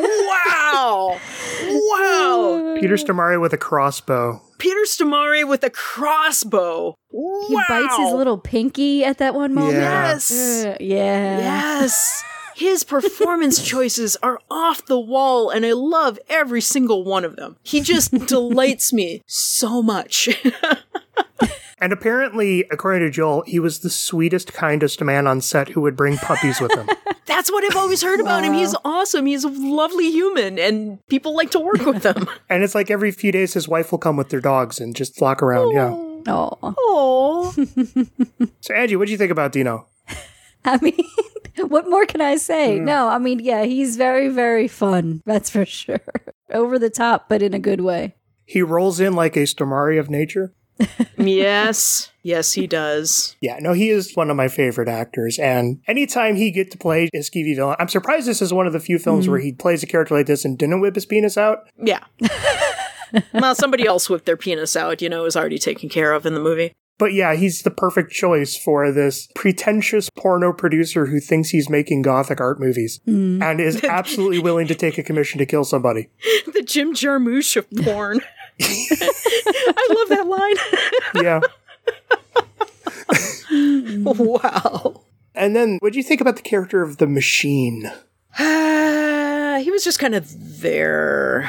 wow, wow. Peter Stormare with a crossbow. Peter Stormare with a crossbow. He Wow. bites his little pinky at that one moment. Yeah. Yes. Uh, yeah. Yes. His performance choices are off the wall, and I love every single one of them. He just delights me so much. And apparently, according to Joel, he was the sweetest, kindest man on set who would bring puppies with him. That's what I've always heard about him. He's awesome. He's a lovely human, and people like to work with him. And it's like every few days his wife will come with their dogs and just flock around, yeah. Oh. Oh. So Angie, what do you think about Dino? I mean, what more can I say? No, I mean, yeah, he's very, very fun. That's for sure. Over the top, but in a good way. He rolls in like a Stormare of nature. Yes. Yes, he does. Yeah, no, he is one of my favorite actors. And anytime he get to play a skeevy villain, I'm surprised this is one of the few films where he plays a character like this and didn't whip his penis out. Yeah. Well, somebody else whipped their penis out, you know, is already taken care of in the movie. But yeah, he's the perfect choice for this pretentious porno producer who thinks he's making gothic art movies and is absolutely willing to take a commission to kill somebody. The Jim Jarmusch of porn. I love that line. Yeah. Wow. And then, what do you think about the character of the Machine? Uh, he was just kind of there.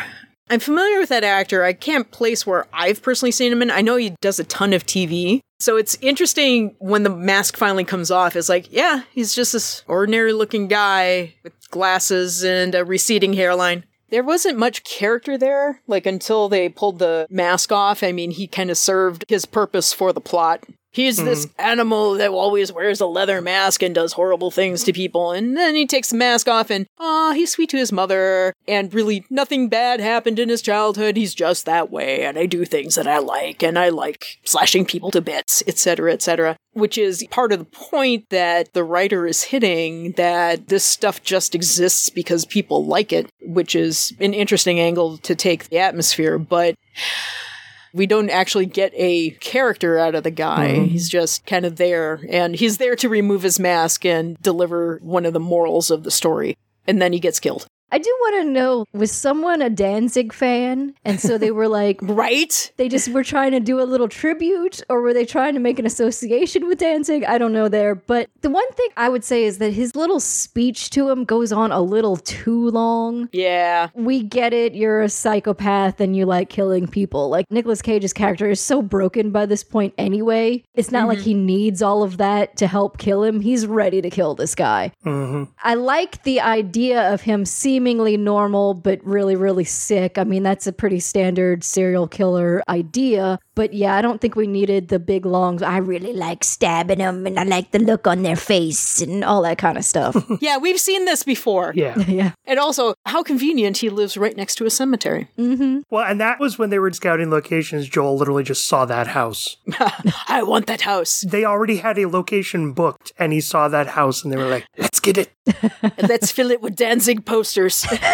I'm familiar with that actor. I can't place where I've personally seen him in. I know he does a ton of T V. So it's interesting when the mask finally comes off. It's like, yeah, he's just this ordinary looking guy with glasses and a receding hairline. There wasn't much character there, like until they pulled the mask off. I mean, he kind of served his purpose for the plot. He's mm. this animal that always wears a leather mask and does horrible things to people. And then he takes the mask off and, aw, he's sweet to his mother. And really, nothing bad happened in his childhood. He's just that way. And I do things that I like. And I like slashing people to bits, et cetera, et cetera. Which is part of the point that the writer is hitting, that this stuff just exists because people like it, which is an interesting angle to take the atmosphere. But we don't actually get a character out of the guy. Mm-hmm. He's just kind of there, and he's there to remove his mask and deliver one of the morals of the story. And then he gets killed. I do want to know, was someone a Danzig fan? And so they were like, right? They just were trying to do a little tribute, or were they trying to make an association with Danzig? I don't know there. But the one thing I would say is that his little speech to him goes on a little too long. Yeah. We get it. You're a psychopath and you like killing people. Like, Nicolas Cage's character is so broken by this point anyway. It's not mm-hmm. like he needs all of that to help kill him. He's ready to kill this guy. Mm-hmm. I like the idea of him seeing seemingly normal, but really, really sick. I mean, that's a pretty standard serial killer idea. But yeah, I don't think we needed the big long, I really like stabbing them and I like the look on their face and all that kind of stuff. Yeah, we've seen this before. Yeah. Yeah. And also, how convenient he lives right next to a cemetery. Mm-hmm. Well, and that was when they were scouting locations. Joel literally just saw that house. I want that house. They already had a location booked, and he saw that house, and they were like, let's get it. Let's fill it with Danzig posters.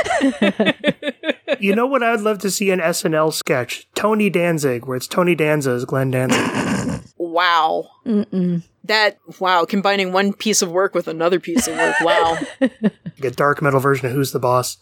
You know what I'd love to see an S N L sketch? Tony Danzig, where it's Tony Danza as Glenn Danzig. Wow. Mm-mm. That, wow, combining one piece of work with another piece of work. Wow. Like a dark metal version of Who's the Boss.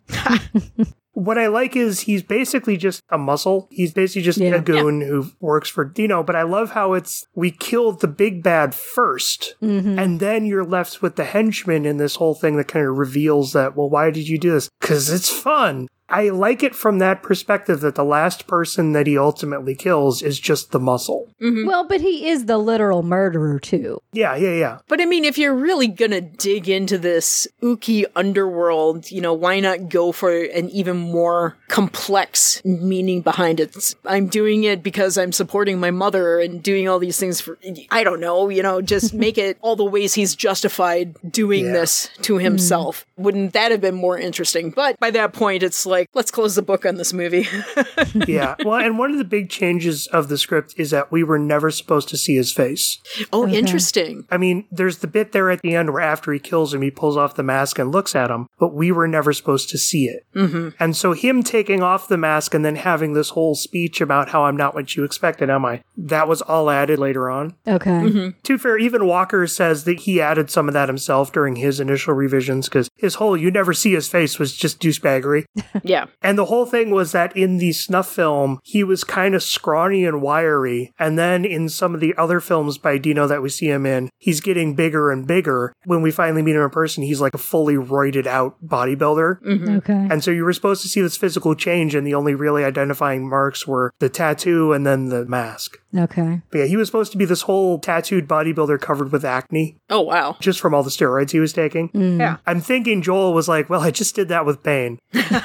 What I like is he's basically just a muscle. He's basically just yeah. a goon yeah. who works for Dino. But I love how it's, we killed the big bad first, mm-hmm. and then you're left with the henchman in this whole thing that kind of reveals that, well, why did you do this? Because it's fun. I like it from that perspective that the last person that he ultimately kills is just the muscle. Mm-hmm. Well, but he is the literal murderer, too. Yeah, yeah, yeah. But I mean, if you're really gonna dig into this ooky underworld, you know, why not go for an even more complex meaning behind it? I'm doing it because I'm supporting my mother and doing all these things for, I don't know, you know, just make it all the ways he's justified doing yeah. this to himself. Mm. Wouldn't that have been more interesting? But by that point, it's like, let's close the book on this movie. Yeah. Well, and one of the big changes of the script is that we were never supposed to see his face. Oh, okay. Interesting. I mean, there's the bit there at the end where after he kills him, he pulls off the mask and looks at him, but we were never supposed to see it. Mm-hmm. And so him taking off the mask and then having this whole speech about how I'm not what you expected, am I? That was all added later on. Okay. Mm-hmm. To be fair, even Walker says that he added some of that himself during his initial revisions because his whole you never see his face was just douchebaggery. Yeah. And the whole thing was that in the snuff film, he was kind of scrawny and wiry. And then in some of the other films by Dino that we see him in, he's getting bigger and bigger. When we finally meet him in person, he's like a fully roided out bodybuilder. Mm-hmm. Okay. And so you were supposed to see this physical change, and the only really identifying marks were the tattoo and then the mask. Okay. But yeah, he was supposed to be this whole tattooed bodybuilder covered with acne. Oh, wow. Just from all the steroids he was taking. Mm. Yeah. I'm thinking Joel was like, well, I just did that with Bane.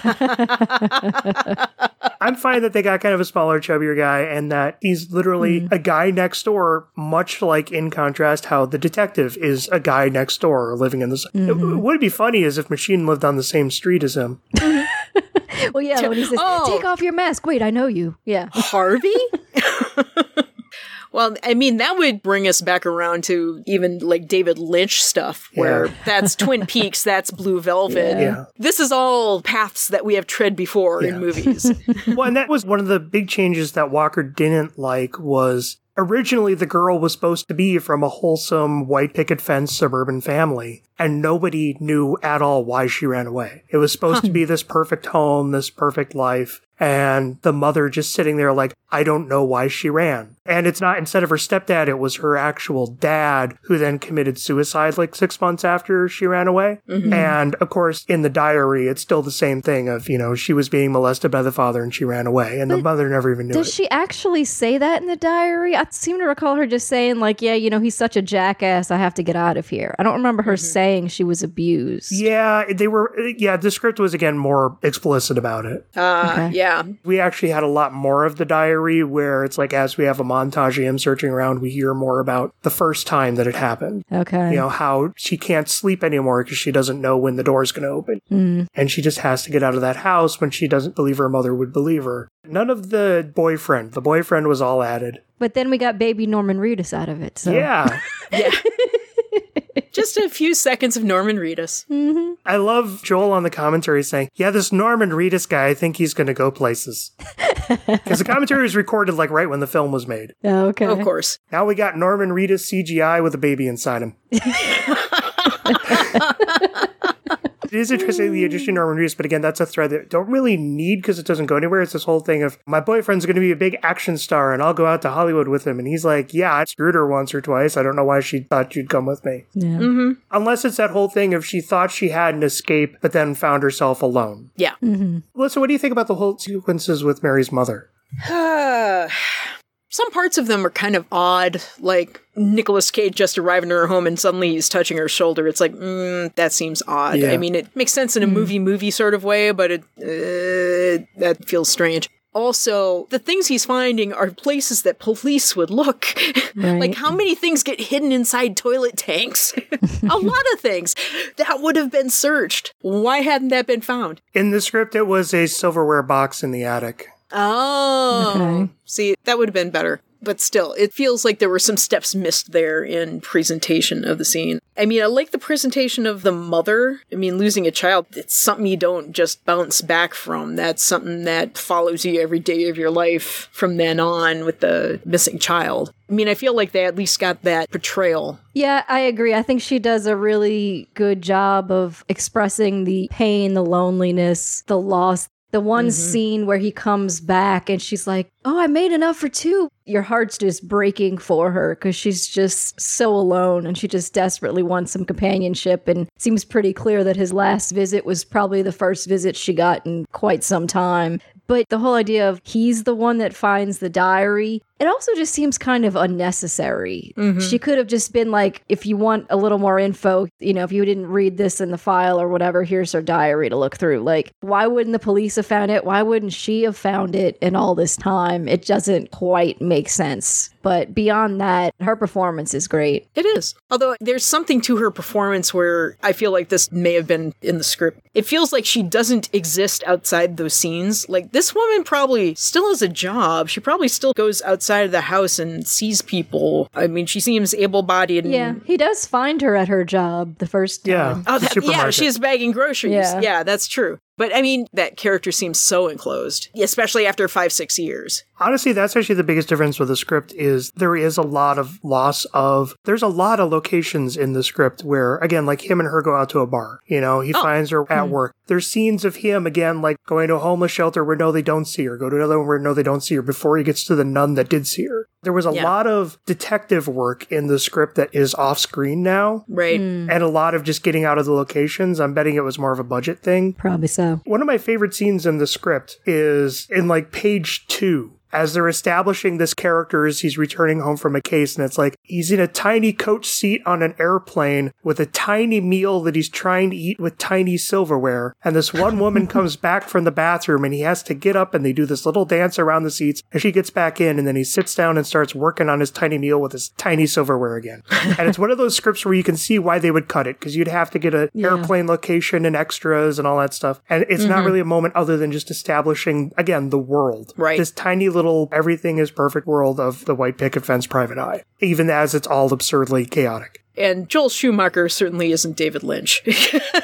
I'm fine that they got kind of a smaller, chubbier guy and that he's literally mm. a guy next door, much like in contrast how the detective is a guy next door living in this. Mm-hmm. It, it would be funny as if Machine lived on the same street as him. Well, yeah, when he says, oh. take off your mask. Wait, I know you. Yeah. Harvey? Well, I mean, that would bring us back around to even like David Lynch stuff, where yeah. that's Twin Peaks, that's Blue Velvet. Yeah. Yeah. This is all paths that we have tread before Yeah. in movies. Well, and that was one of the big changes that Walker didn't like was originally the girl was supposed to be from a wholesome white picket fence suburban family, and nobody knew at all why she ran away. It was supposed huh. to be this perfect home, this perfect life. And the mother just sitting there like, I don't know why she ran. And it's not, instead of her stepdad, it was her actual dad who then committed suicide like six months after she ran away. Mm-hmm. And of course, in the diary, it's still the same thing of, you know, she was being molested by the father and she ran away. And but the mother never even knew does it. Does she actually say that in the diary? I seem to recall her just saying like, yeah, you know, he's such a jackass. I have to get out of here. I don't remember her mm-hmm. saying she was abused. Yeah, they were, yeah, the script was again more explicit about it. Uh, okay. Yeah. We actually had a lot more of the diary where it's like, as we have a montage of him searching around, we hear more about the first time that it happened. Okay. You know, how she can't sleep anymore because she doesn't know when the door's going to open. Mm. And she just has to get out of that house when she doesn't believe her mother would believe her. None of the boyfriend. The boyfriend was all added. But then we got baby Norman Reedus out of it. So. Yeah. Yeah. Just a few seconds of Norman Reedus. Mm-hmm. I love Joel on the commentary saying, yeah, this Norman Reedus guy, I think he's going to go places. Because the commentary was recorded like right when the film was made. Oh, okay. Of course. Now we got Norman Reedus C G I with a baby inside him. It is interesting, the addition of Norman Reedus, but again, that's a thread that I don't really need because it doesn't go anywhere. It's this whole thing of, my boyfriend's going to be a big action star and I'll go out to Hollywood with him. And he's like, yeah, I screwed her once or twice. I don't know why she thought you'd come with me. Yeah. Mm-hmm. Unless it's that whole thing of she thought she had an escape, but then found herself alone. Yeah. Mm-hmm. Melissa, what do you think about the whole sequences with Mary's mother? Some parts of them are kind of odd, like Nicolas Cage just arriving in her home and suddenly he's touching her shoulder. It's like, mm, that seems odd. Yeah. I mean, it makes sense in a movie-movie sort of way, but it uh, that feels strange. Also, the things he's finding are places that police would look. Right. Like, how many things get hidden inside toilet tanks? A lot of things. That would have been searched. Why hadn't that been found? In the script, it was a silverware box in the attic. Oh. Okay. See, that would have been better. But still, it feels like there were some steps missed there in presentation of the scene. I mean, I like the presentation of the mother. I mean, losing a child, it's something you don't just bounce back from. That's something that follows you every day of your life from then on with the missing child. I mean, I feel like they at least got that portrayal. Yeah, I agree. I think she does a really good job of expressing the pain, the loneliness, the loss. The one mm-hmm. scene where he comes back and she's like, oh, I made enough for two. Your heart's just breaking for her because she's just so alone and she just desperately wants some companionship. And it seems pretty clear that his last visit was probably the first visit she got in quite some time. But the whole idea of he's the one that finds the diary, it also just seems kind of unnecessary. Mm-hmm. She could have just been like, if you want a little more info, you know, if you didn't read this in the file or whatever, here's her diary to look through. Like, why wouldn't the police have found it? Why wouldn't she have found it in all this time? It doesn't quite make sense. But beyond that, her performance is great. It is. Although there's something to her performance where I feel like this may have been in the script. It feels like she doesn't exist outside those scenes. Like, this woman probably still has a job. She probably still goes outside of the house and sees people. I mean, she seems able-bodied. And yeah, he does find her at her job the first time. Yeah, oh, that, yeah, she's bagging groceries. Yeah. yeah, that's true. But, I mean, that character seems so enclosed, especially after five, six years. Honestly, that's actually the biggest difference with the script is there is a lot of loss of, there's a lot of locations in the script where, again, like him and her go out to a bar. You know, he oh. finds her at mm. work. There's scenes of him, again, like going to a homeless shelter where no, they don't see her. Go to another one where no, they don't see her before he gets to the nun that did see her. There was a yeah. lot of detective work in the script that is off screen now. Right. Mm. And a lot of just getting out of the locations. I'm betting it was more of a budget thing. Probably so. One of my favorite scenes in the script is in like page two. As they're establishing this character as he's returning home from a case, and it's like, he's in a tiny coach seat on an airplane with a tiny meal that he's trying to eat with tiny silverware. And this one woman comes back from the bathroom and he has to get up and they do this little dance around the seats and she gets back in and then he sits down and starts working on his tiny meal with his tiny silverware again. And it's one of those scripts where you can see why they would cut it, because you'd have to get an yeah. airplane location and extras and all that stuff. And it's mm-hmm. not really a moment other than just establishing, again, the world. Right. This tiny little everything is perfect world of the white picket fence private eye, even as it's all absurdly chaotic. And Joel Schumacher certainly isn't David Lynch.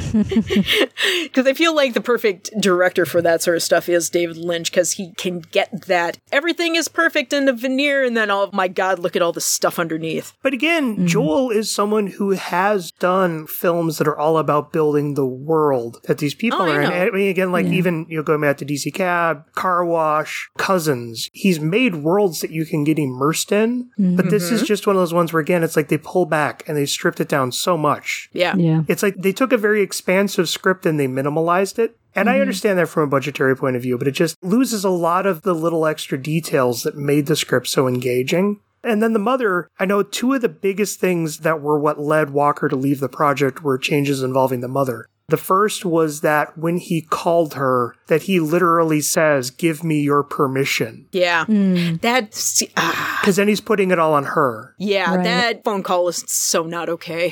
Because I feel like the perfect director for that sort of stuff is David Lynch, because he can get that everything is perfect in the veneer, and then, oh my God, look at all the stuff underneath. But again, mm-hmm. Joel is someone who has done films that are all about building the world that these people oh, are I in. know. I mean, again, like yeah. even, you know, going back to D C Cab, Car Wash, Cousins, he's made worlds that you can get immersed in. Mm-hmm. But this is just one of those ones where, again, it's like they pull back and they stripped it down so much. Yeah. Yeah. It's like they took a very expansive script and they minimalized it. And mm-hmm. I understand that from a budgetary point of view, but it just loses a lot of the little extra details that made the script so engaging. And then the mother, I know two of the biggest things that were what led Walker to leave the project were changes involving the mother. The first was that when he called her, that he literally says, give me your permission. Yeah. Mm. That's... Because ah. then he's putting it all on her. Yeah, right. That phone call is so not okay.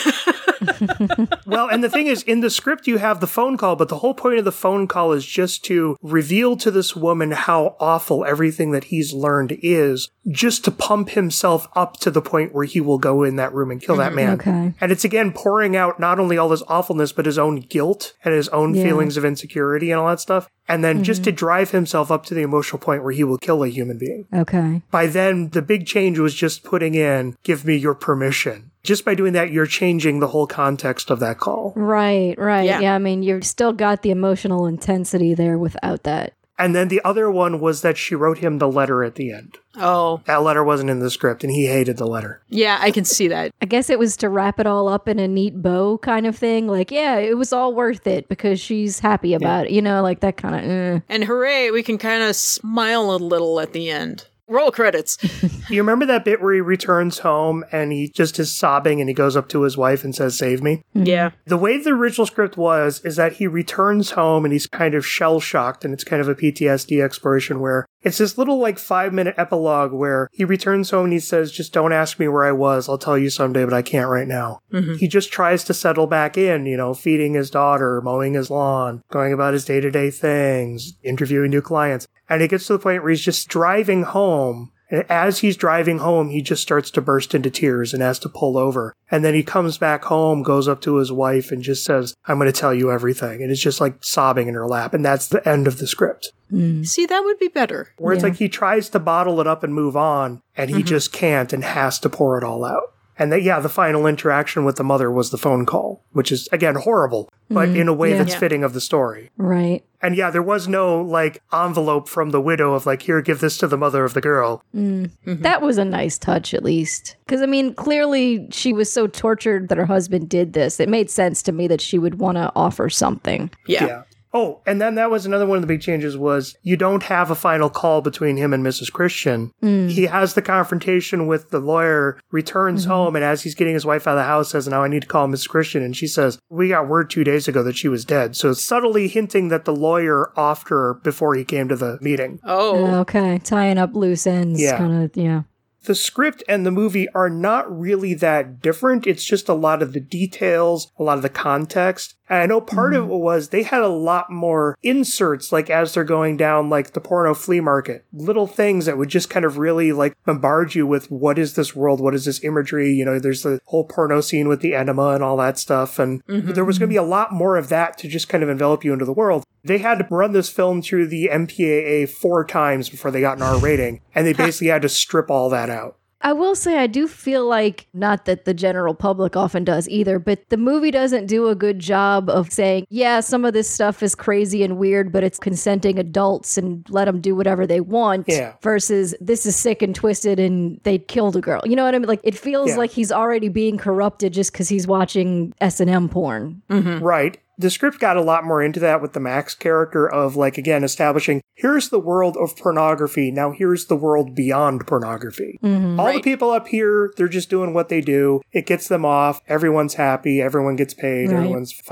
Well, and the thing is, in the script you have the phone call, but the whole point of the phone call is just to reveal to this woman how awful everything that he's learned is, just to pump himself up to the point where he will go in that room and kill that man. Okay. And it's again pouring out not only all this awfulness, but his own guilt and his own yeah. feelings of insecurity and all that stuff. And then mm-hmm. just to drive himself up to the emotional point where he will kill a human being. Okay. By then, the big change was just putting in, give me your permission. Just by doing that, you're changing the whole context of that call. Right, right. Yeah, yeah I mean, you've still got the emotional intensity there without that. And then the other one was that she wrote him the letter at the end. Oh. That letter wasn't in the script, and he hated the letter. Yeah, I can see that. I guess it was to wrap it all up in a neat bow kind of thing. Like, yeah, it was all worth it because she's happy about yeah. it. You know, like that kind of... Eh. And hooray, we can kind of smile a little at the end. Roll credits. You remember that bit where he returns home and he just is sobbing and he goes up to his wife and says, save me? Yeah. The way the original script was is that he returns home and he's kind of shell-shocked, and it's kind of a P T S D exploration where it's this little like five-minute epilogue where he returns home and he says, just don't ask me where I was. I'll tell you someday, but I can't right now. Mm-hmm. He just tries to settle back in, you know, feeding his daughter, mowing his lawn, going about his day-to-day things, interviewing new clients. And it gets to the point where he's just driving home. And as he's driving home, he just starts to burst into tears and has to pull over. And then he comes back home, goes up to his wife and just says, I'm going to tell you everything. And it's just like sobbing in her lap. And that's the end of the script. Mm. See, that would be better. Where it's yeah. like he tries to bottle it up and move on, and he mm-hmm. just can't and has to pour it all out. And that, yeah, the final interaction with the mother was the phone call, which is, again, horrible, but mm, in a way yeah. that's yeah. fitting of the story. Right. And yeah, there was no, like, envelope from the widow of, like, here, give this to the mother of the girl. Mm. Mm-hmm. That was a nice touch, at least. Because, I mean, clearly she was so tortured that her husband did this. It made sense to me that she would want to offer something. Yeah. yeah. Oh, and then that was another one of the big changes was you don't have a final call between him and Missus Christian. Mm. He has the confrontation with the lawyer, returns mm-hmm. home, and as he's getting his wife out of the house, says, now I need to call Missus Christian. And she says, we got word two days ago that she was dead. So it's subtly hinting that the lawyer offed her before he came to the meeting. Oh. Uh, okay. Tying up loose ends. Yeah. Kind of, yeah. The script and the movie are not really that different. It's just a lot of the details, a lot of the context. And I know part mm-hmm. of it was they had a lot more inserts, like as they're going down, like the porno flea market, little things that would just kind of really like bombard you with what is this world? What is this imagery? You know, there's the whole porno scene with the enema and all that stuff. And mm-hmm. there was going to be a lot more of that to just kind of envelop you into the world. They had to run this film through the M P A A four times before they got an R rating. And they basically had to strip all that out. I will say I do feel like, not that the general public often does either, but the movie doesn't do a good job of saying, yeah, some of this stuff is crazy and weird, but it's consenting adults and let them do whatever they want yeah. versus this is sick and twisted and they killed a girl. You know what I mean? Like, it feels yeah. like he's already being corrupted just because he's watching S and M porn. Mm-hmm. Right. The script got a lot more into that with the Max character of, like, again, establishing, here's the world of pornography. Now here's the world beyond pornography. Mm-hmm. All right. the people up here, they're just doing what they do. It gets them off. Everyone's happy. Everyone gets paid. Right. Everyone's fine in the end.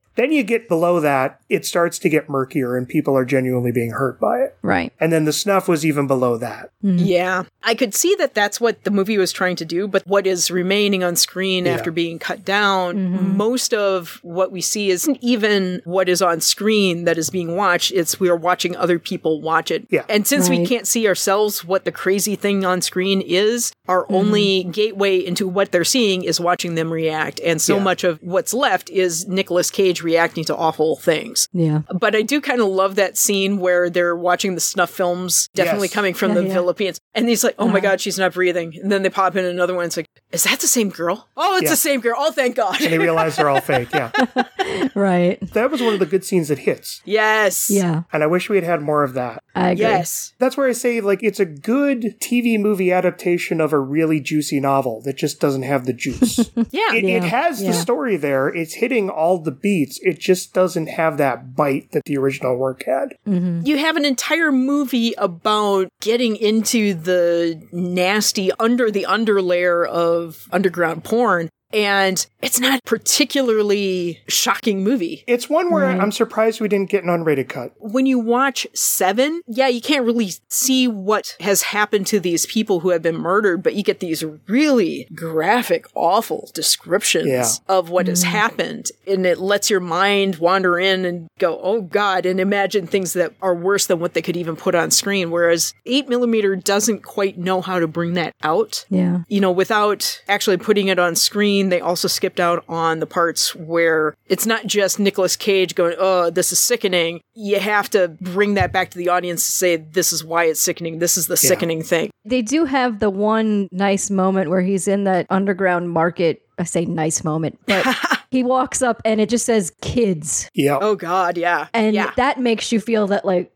Then you get below that, it starts to get murkier and people are genuinely being hurt by it. Right. And then the snuff was even below that. Mm. Yeah. I could see that that's what the movie was trying to do, but what is remaining on screen Yeah. after being cut down, Mm-hmm. most of what we see isn't even what is on screen that is being watched. It's we are watching other people watch it. Yeah. And since we Right. can't see ourselves what the crazy thing on screen is, our Mm-hmm. only gateway into what they're seeing is watching them react. And so Yeah. much of what's left is Nicolas Cage reacting to awful things. Yeah. But I do kind of love that scene where they're watching the snuff films, definitely Yes. coming from Yeah, the yeah. Philippines. And he's like, oh my Uh-huh. God, she's not breathing. And then they pop in another one. It's like, is that the same girl? Oh, it's Yeah. the same girl. Oh, thank God. And they realize they're all fake. Yeah. Right. That was one of the good scenes that hits. Yes. Yeah. And I wish we had had more of that. I agree. Yes. That's where I say, like, it's a good T V movie adaptation of a really juicy novel that just doesn't have the juice. Yeah. It, Yeah, it has yeah. the story there. It's hitting all the beats. It just doesn't have that bite that the original work had. You have an entire movie about getting into the nasty under the underlayer of underground porn. And it's not particularly shocking movie. It's one where Right. I'm surprised we didn't get an unrated cut. When you watch Seven, yeah, you can't really see what has happened to these people who have been murdered, but you get these really graphic, awful descriptions Yeah. of what has happened. And it lets your mind wander in and go, oh God, and imagine things that are worse than what they could even put on screen. Whereas eight millimeter doesn't quite know how to bring that out. Yeah. You know, without actually putting it on screen, they also skipped out on the parts where it's not just Nicolas Cage going, oh, this is sickening. You have to bring that back to the audience to say, this is why it's sickening. This is the sickening thing. They do have the one nice moment where he's in that underground market. I say nice moment, but he walks up and it just says kids. Yeah. Oh, God, yeah. And yeah. that makes you feel that like,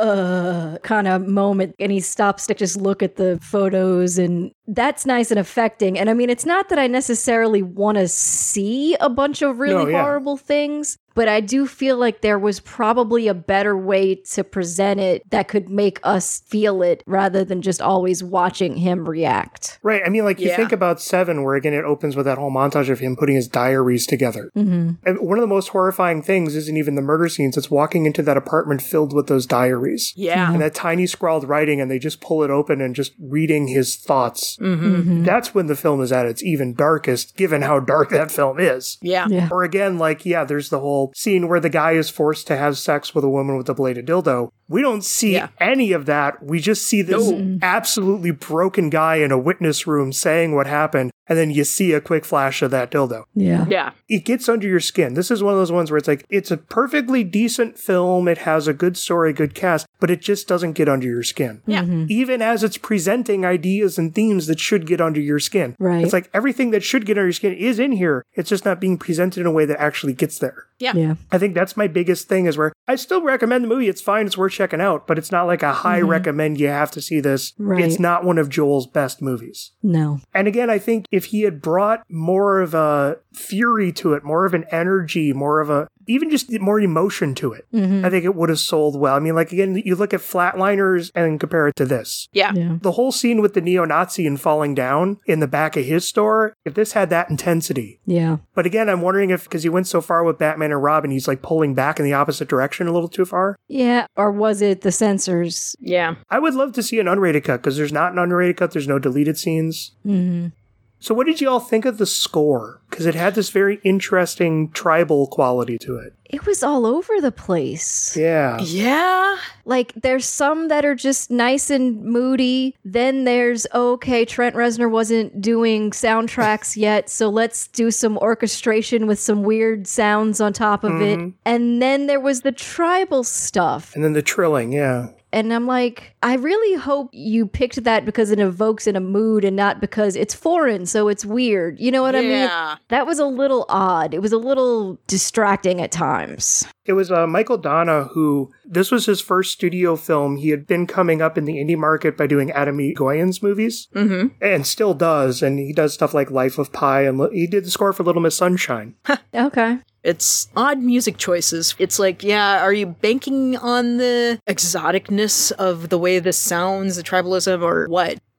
uh, kind of moment. And he stops to just look at the photos, and that's nice and affecting. And I mean, it's not that I necessarily want to see a bunch of really No, yeah. horrible things, but I do feel like there was probably a better way to present it that could make us feel it rather than just always watching him react. Right. I mean, like, you Yeah. think about Seven, where again it opens with that whole montage of him putting his diaries together. Mm-hmm. And one of the most horrifying things isn't even the murder scenes, it's walking into that apartment filled with those diaries. yeah. And that tiny scrawled writing, and they just pull it open and just reading his thoughts. Mm-hmm. That's when the film is at its even darkest, given how dark that film is. Yeah. Yeah. Or again, like, yeah, there's the whole scene where the guy is forced to have sex with a woman with a bladed dildo. We don't see Yeah. any of that. We just see this No. absolutely broken guy in a witness room saying what happened, and then you see a quick flash of that dildo. Yeah. Yeah. It gets under your skin. This is one of those ones where it's like, it's a perfectly decent film, it has a good story, good cast, but it just doesn't get under your skin. Yeah. Even as it's presenting ideas and themes that should get under your skin. Right. It's like everything that should get under your skin is in here. It's just not being presented in a way that actually gets there. Yeah. Yeah. I think that's my biggest thing is where I still recommend the movie. It's fine. It's worth checking out, but it's not like a high recommend. You have to see this. Right. It's not one of Joel's best movies. No. And again, I think if he had brought more of a fury to it, more of an energy, more of a, even just more emotion to it, I think it would have sold well. I mean, like, again, you look at Flatliners and compare it to this. Yeah. Yeah. The whole scene with the neo-Nazi and falling down in the back of his store, if this had that intensity. Yeah. But again, I'm wondering if, because he went so far with Batman and Robin, he's like pulling back in the opposite direction a little too far. Yeah. Or was it the censors? Yeah. I would love to see an unrated cut, because there's not an unrated cut, there's no deleted scenes. Mm-hmm. So what did you all think of the score? Because it had this very interesting tribal quality to it. It was all over the place. Yeah. Yeah. Like, there's some that are just nice and moody. Then there's, okay, Trent Reznor wasn't doing soundtracks yet, so let's do some orchestration with some weird sounds on top of it. And then there was the tribal stuff. And then the trilling, yeah. And I'm like, I really hope you picked that because it evokes in a mood and not because it's foreign, so it's weird. You know what I mean? Yeah. That was a little odd. It was a little distracting at times. It was uh, Michael Donna who, this was his first studio film. He had been coming up in the indie market by doing Adam E. Goyan's movies, mm-hmm. and still does. And he does stuff like Life of Pi, and li- he did the score for Little Miss Sunshine. Okay. It's odd music choices. It's like, yeah, are you banking on the exoticness of the way this sounds, the tribalism, or what?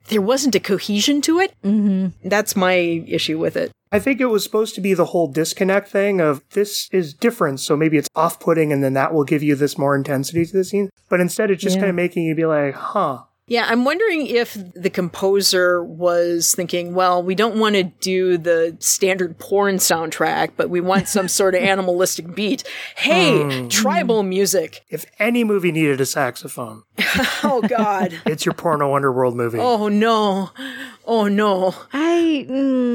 there wasn't a cohesion to it. Mm-hmm. That's my issue with it. I think it was supposed to be the whole disconnect thing of this is different, so maybe it's off-putting and then that will give you this more intensity to the scene. But instead it's just Yeah. kind of making you be like, huh. Yeah, I'm wondering if the composer was thinking, well, we don't want to do the standard porn soundtrack, but we want some sort of animalistic beat. Hey, tribal music. If any movie needed a saxophone, Oh, God. it's your porno underworld movie. Oh, no. Oh, no. I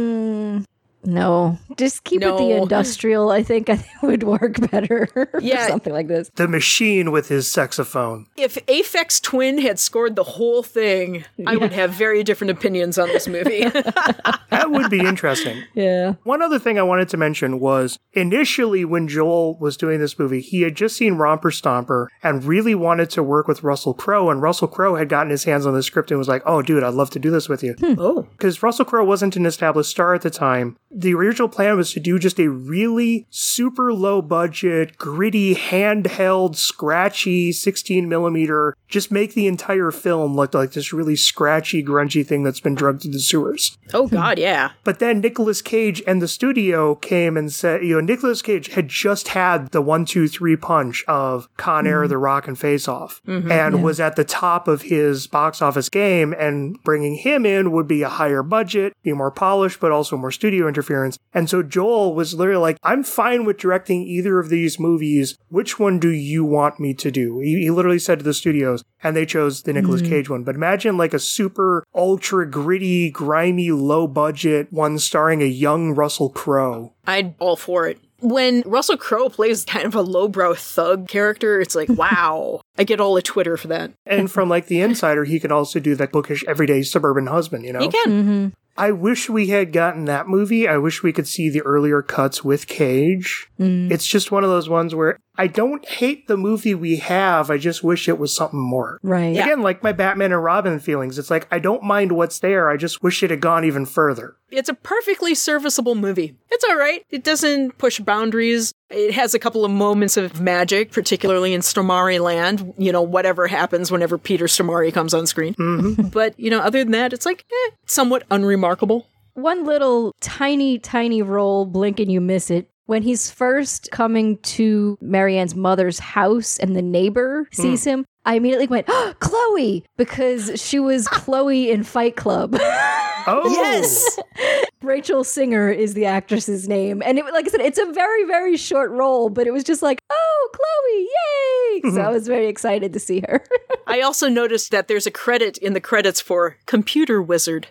mm, no, just keep it the No. industrial. I think I think would work better. Yeah. for something like this. The Machine with his saxophone. If Aphex Twin had scored the whole thing, I would have very different opinions on this movie. That would be interesting. Yeah. One other thing I wanted to mention was initially when Joel was doing this movie, he had just seen Romper Stomper and really wanted to work with Russell Crowe. And Russell Crowe had gotten his hands on the script and was like, oh, dude, I'd love to do this with you. Oh. Because Russell Crowe wasn't an established star at the time. The original plan was to do just a really super low budget, gritty, handheld, scratchy sixteen millimeter, just make the entire film look like this really scratchy, grungy thing that's been drugged through the sewers. Oh, God, yeah. But then Nicolas Cage and the studio came and said, you know, Nicolas Cage had just had the one, two, three punch of Con Air, The Rock, and Face Off, and was at the top of his box office game, and bringing him in would be a higher budget, be more polished, but also more studio interference. And so Joel was literally like, I'm fine with directing either of these movies. Which one do you want me to do? He, he literally said to the studios, and they chose the Nicolas Cage one. But imagine like a super ultra gritty, grimy, low budget one starring a young Russell Crowe. I'd all for it. When Russell Crowe plays kind of a lowbrow thug character, it's like, wow. I get all the Twitter for that. And from like The Insider, he can also do that bookish everyday suburban husband, you know? You can. I wish we had gotten that movie. I wish we could see the earlier cuts with Cage. It's just one of those ones where I don't hate the movie we have. I just wish it was something more. Right. Yeah. Again, like my Batman and Robin feelings. It's like, I don't mind what's there. I just wish it had gone even further. It's a perfectly serviceable movie. It's all right. It doesn't push boundaries. It has a couple of moments of magic, particularly in Stormare Land. You know, whatever happens whenever Peter Stormare comes on screen. But, you know, other than that, it's like, eh, somewhat unremarkable. One little tiny, tiny roll, blink and you miss it. When he's first coming to Marianne's mother's house and the neighbor sees him, I immediately went, oh, Chloe, because she was Chloe in Fight Club. Oh, Yes! Rachel Singer is the actress's name. And it, like I said, it's a very, very short role, but it was just like, oh, Chloe, yay! So I was very excited to see her. I also noticed that there's a credit in the credits for Computer Wizard.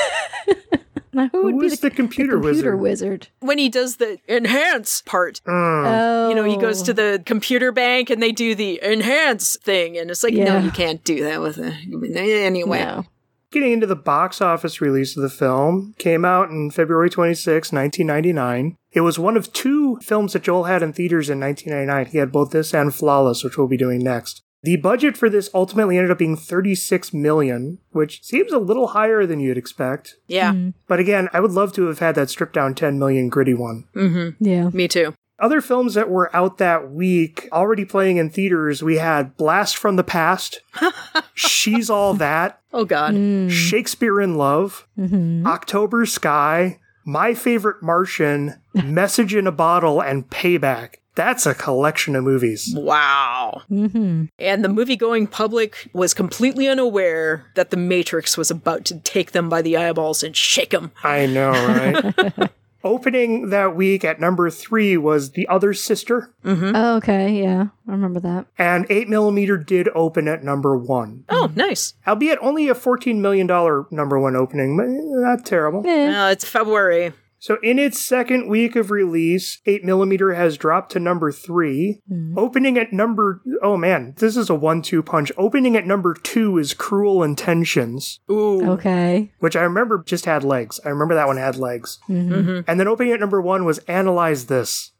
Now, who would Who be is the computer computer wizard? wizard? When he does the enhance part, Oh. you know, he goes to the computer bank and they do the enhance thing. And it's like, no, Yeah. you can't do that with it. Anyway. No. Getting into the box office release of the film, came out on February twenty-sixth, nineteen ninety-nine. It was one of two films that Joel had in theaters in nineteen ninety-nine. He had both this and Flawless, which we'll be doing next. The budget for this ultimately ended up being thirty-six million dollars, which seems a little higher than you'd expect. Yeah, But again, I would love to have had that stripped down ten million dollars gritty one. Yeah. me too. Other films that were out that week, already playing in theaters, we had Blast from the Past, She's All That, Oh, God. Shakespeare in Love, October Sky, My Favorite Martian, Message in a Bottle, and Payback. That's a collection of movies. Wow. Mm-hmm. And the movie-going public was completely unaware that The Matrix was about to take them by the eyeballs and shake them. I know, right? Opening that week at number three was The Other Sister, Oh, okay. Yeah. I remember that. and eight millimeter did open at number one. Oh, nice. Albeit only a fourteen million dollars number one opening, but not terrible. Eh. Uh, it's February. So in its second week of release, eight millimeter has dropped to number three. Opening at number... Oh man, this is a one two punch. Opening at number two is Cruel Intentions, Ooh. Okay. which I remember just had legs. I remember that one had legs. And then opening at number one was Analyze This.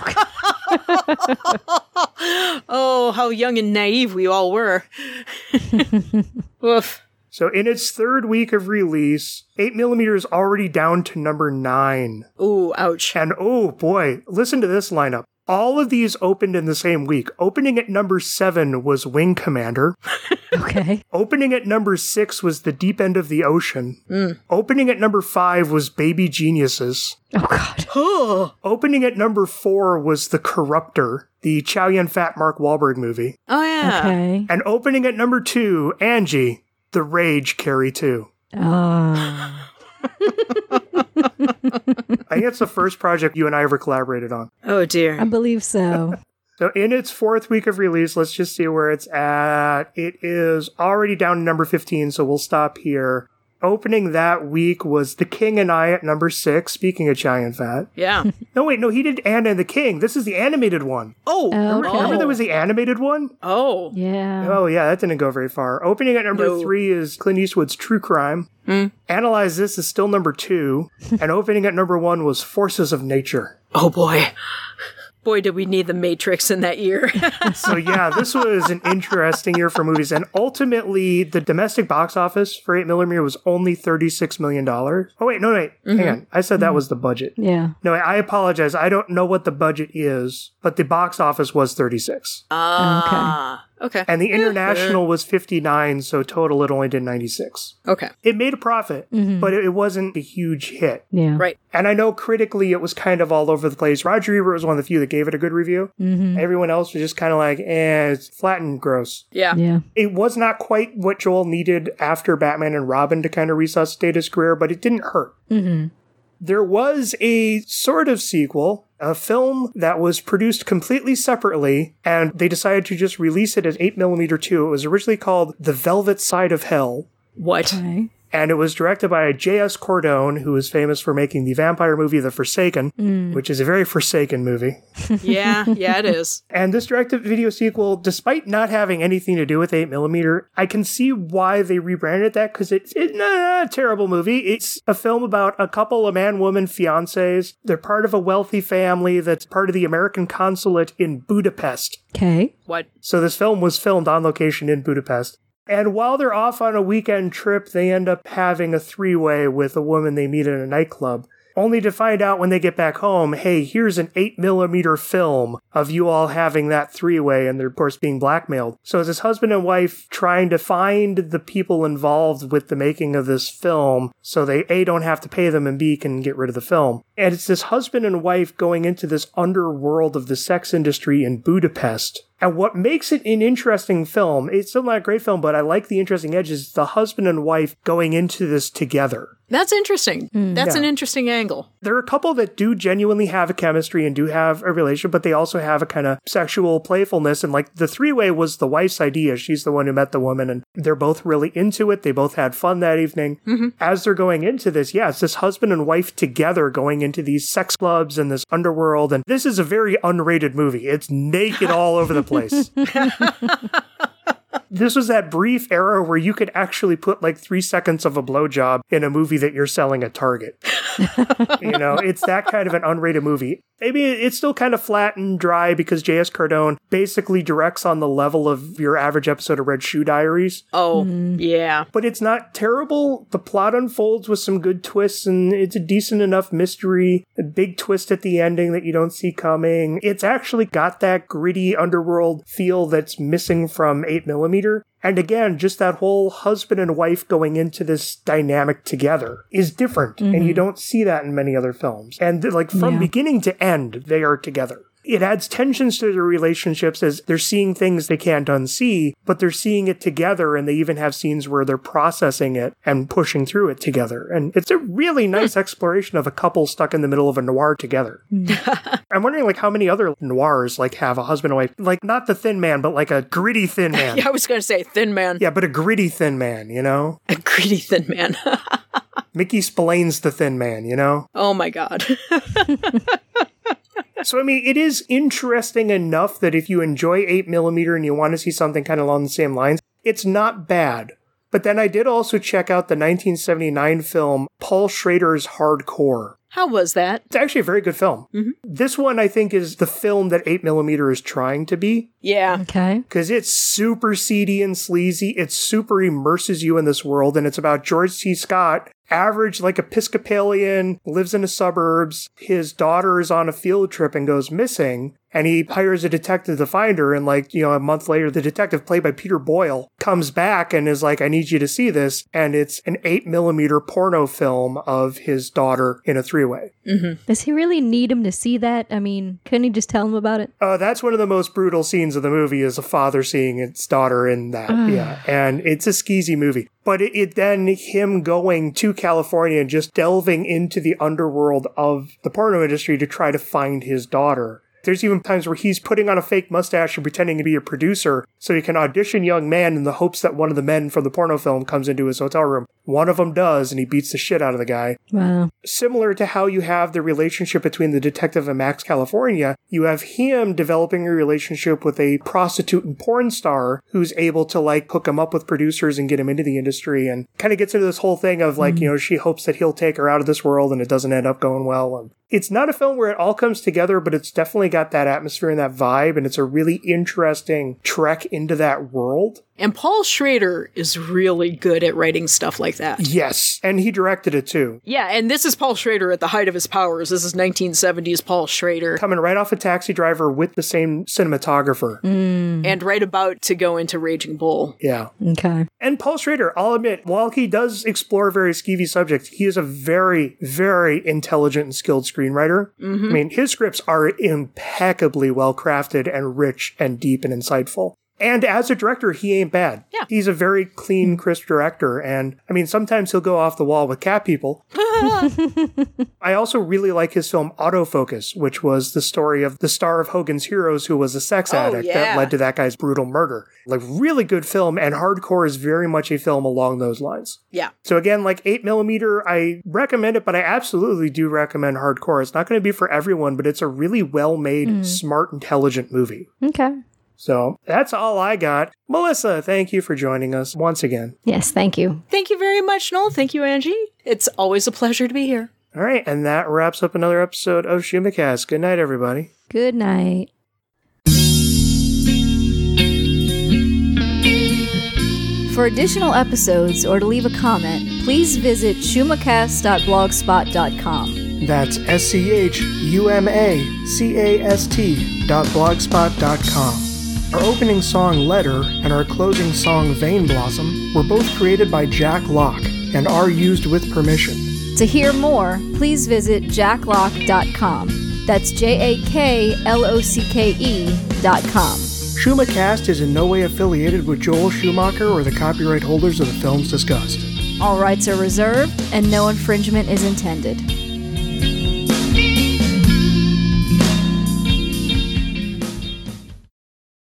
Oh, how young and naive we all were. Oof. So in its third week of release, eight millimeter is already down to number nine. Ooh, ouch. And oh boy, listen to this lineup. All of these opened in the same week. Opening at number seven was Wing Commander. Okay. Opening at number six was The Deep End of the Ocean. Mm. Opening at number five was Baby Geniuses. Oh, God. Oh, Opening at number four was The Corruptor, the Chow Yun-Fat Mark Wahlberg movie. oh yeah. Okay. And opening at number two, Angie, The Rage, Carrie two. Oh. I think it's the first project you and I ever collaborated on. Oh dear. I believe so. So in its fourth week of release, let's just see where it's at. It is already down to number fifteen, so we'll stop here. Opening that week was The King and I at number six, speaking of Chow Yun-Fat. Yeah. No, wait, no, he did Anna and the King. This is the animated one. Oh. Oh, Remember, okay. remember there was the animated one? Oh. Yeah. Oh, yeah, that didn't go very far. Opening at number No. three is Clint Eastwood's True Crime. Mm. Analyze This is still number two. And opening at number one was Forces of Nature. Oh boy. Boy, did we need the Matrix in that year. So yeah, this was an interesting year for movies. And ultimately, the domestic box office for eight millimeter was only thirty-six million dollars. Oh, wait, no, wait. Hang on. I said that was the budget. Yeah. No, I apologize. I don't know what the budget is, but the box office was thirty-six. Ah. Okay. And the international was fifty-nine, so total it only did ninety-six. Okay. It made a profit, but it wasn't a huge hit. Yeah. Right. And I know critically it was kind of all over the place. Roger Ebert was one of the few that gave it a good review. Mm-hmm. Everyone else was just kind of like, eh, it's flat and gross. Yeah. Yeah. It was not quite what Joel needed after Batman and Robin to kind of resuscitate his career, but it didn't hurt. Mm-hmm. There was a sort of sequel, a film that was produced completely separately, and they decided to just release it as eight millimeter two. It was originally called The Velvet Side of Hell, What? Okay. and it was directed by J S Cordone, who is famous for making the vampire movie The Forsaken, Mm. which is a very Forsaken movie. Yeah. Yeah, it is. And this direct-to-video sequel, despite not having anything to do with eight millimeter, I can see why they rebranded that, because it's, it's not a terrible movie. It's a film about a couple of man-woman fiancés. They're part of a wealthy family that's part of the American consulate in Budapest. Okay. What? So this film was filmed on location in Budapest. And while they're off on a weekend trip, they end up having a three-way with a woman they meet in a nightclub. Only to find out when they get back home, hey, here's an eight millimeter film of you all having that three-way, and they're, of course, being blackmailed. So it's this husband and wife trying to find the people involved with the making of this film so they, A, don't have to pay them, and B, can get rid of the film. And it's this husband and wife going into this underworld of the sex industry in Budapest. And what makes it an interesting film, it's still not a great film, but I like the interesting edges, the husband and wife going into this together. That's interesting. That's Yeah. an interesting angle. There are a couple that do genuinely have a chemistry and do have a relationship, but they also have a kind of sexual playfulness. And like the three-way was the wife's idea. She's the one who met the woman, and they're both really into it. They both had fun that evening. Mm-hmm. As they're going into this, yeah, it's this husband and wife together going into these sex clubs and this underworld. And this is a very unrated movie. It's naked all over the place. This was that brief era where you could actually put like three seconds of a blowjob in a movie that you're selling at Target. You know, it's that kind of an unrated movie. Maybe it's still kind of flat and dry because J S Cardone basically directs on the level of your average episode of Red Shoe Diaries. Oh, yeah. But it's not terrible. The plot unfolds with some good twists, and it's a decent enough mystery. A big twist at the ending that you don't see coming. It's actually got that gritty underworld feel that's missing from eight millimeter. And again, just that whole husband and wife going into this dynamic together is different. Mm-hmm. And you don't see that in many other films. And like from Yeah. beginning to end, they are together. It adds tensions to their relationships as they're seeing things they can't unsee, but they're seeing it together, and they even have scenes where they're processing it and pushing through it together. And it's a really nice exploration of a couple stuck in the middle of a noir together. I'm wondering like how many other noirs like have a husband and wife, like not the Thin Man, but like a gritty Thin Man. Yeah, I was going to say Thin Man. Yeah, but a gritty Thin Man, you know? A greedy Thin Man. Mickey Spillane's the Thin Man, you know? Oh my God. So, I mean, it is interesting enough that if you enjoy eight millimeter and you want to see something kind of along the same lines, it's not bad. But then I did also check out the nineteen seventy-nine film Paul Schrader's Hardcore. How was that? It's actually a very good film. Mm-hmm. This one, I think, is the film that eight millimeter is trying to be. Yeah. Okay. Because it's super seedy and sleazy. It super immerses you in this world, and it's about George C. Scott average, like, Episcopalian, lives in the suburbs. His daughter is on a field trip and goes missing. And he hires a detective to find her. And, like, you know, a month later, the detective, played by Peter Boyle, comes back and is like, I need you to see this. And it's an eight millimeter porno film of his daughter in a three-way. Mm-hmm. Does he really need him to see that? I mean, couldn't he just tell him about it? Oh, uh, that's one of the most brutal scenes of the movie, is a father seeing its daughter in that. Yeah. And it's a skeezy movie. But it, it then, him going to California and just delving into the underworld of the porno industry to try to find his daughter. There's even times where he's putting on a fake mustache and pretending to be a producer so he can audition young men in the hopes that one of the men from the porno film comes into his hotel room. One of them does, and he beats the shit out of the guy. Wow. Similar to how you have the relationship between the detective and Max California, you have him developing a relationship with a prostitute and porn star who's able to, like, hook him up with producers and get him into the industry, and kind of gets into this whole thing of, like, mm. you know, she hopes that he'll take her out of this world and it doesn't end up going well. And it's not a film where it all comes together, but it's definitely got that atmosphere and that vibe, and it's a really interesting trek into that world. And Paul Schrader is really good at writing stuff like that. Yes, and he directed it too. Yeah, and this is Paul Schrader at the height of his powers. This is nineteen seventies Paul Schrader. Coming right off a Taxi Driver with the same cinematographer. Mm. And right about to go into Raging Bull. Yeah. Okay. And Paul Schrader, I'll admit, while he does explore very skeevy subjects, he is a very, very intelligent and skilled screenwriter. Mm-hmm. I mean, his scripts are impeccably well crafted and rich and deep and insightful. And as a director, he ain't bad. Yeah. He's a very clean, crisp director. And, I mean, sometimes he'll go off the wall with cat people. I also really like his film Autofocus, which was the story of the star of Hogan's Heroes, who was a sex oh, addict yeah. that led to that guy's brutal murder. Like, really good film, and Hardcore is very much a film along those lines. Yeah. So again, like eight millimeter, I recommend it, but I absolutely do recommend Hardcore. It's not going to be for everyone, but it's a really well-made, mm. smart, intelligent movie. Okay. So that's all I got. Melissa, thank you for joining us once again. Yes, thank you. Thank you very much, Noel. Thank you, Angie. It's always a pleasure to be here. All right, and that wraps up another episode of Shumacast. Good night, everybody. Good night. For additional episodes or to leave a comment, please visit shumacast dot blogspot dot com. That's S C H U M A C A S T dot blogspot dot com. Our opening song, Letter, and our closing song, Vein Blossom, were both created by Jack Locke and are used with permission. To hear more, please visit jack lock dot com. That's J A K L O C K E dot com. Shumacast is in no way affiliated with Joel Schumacher or the copyright holders of the films discussed. All rights are reserved, and no infringement is intended.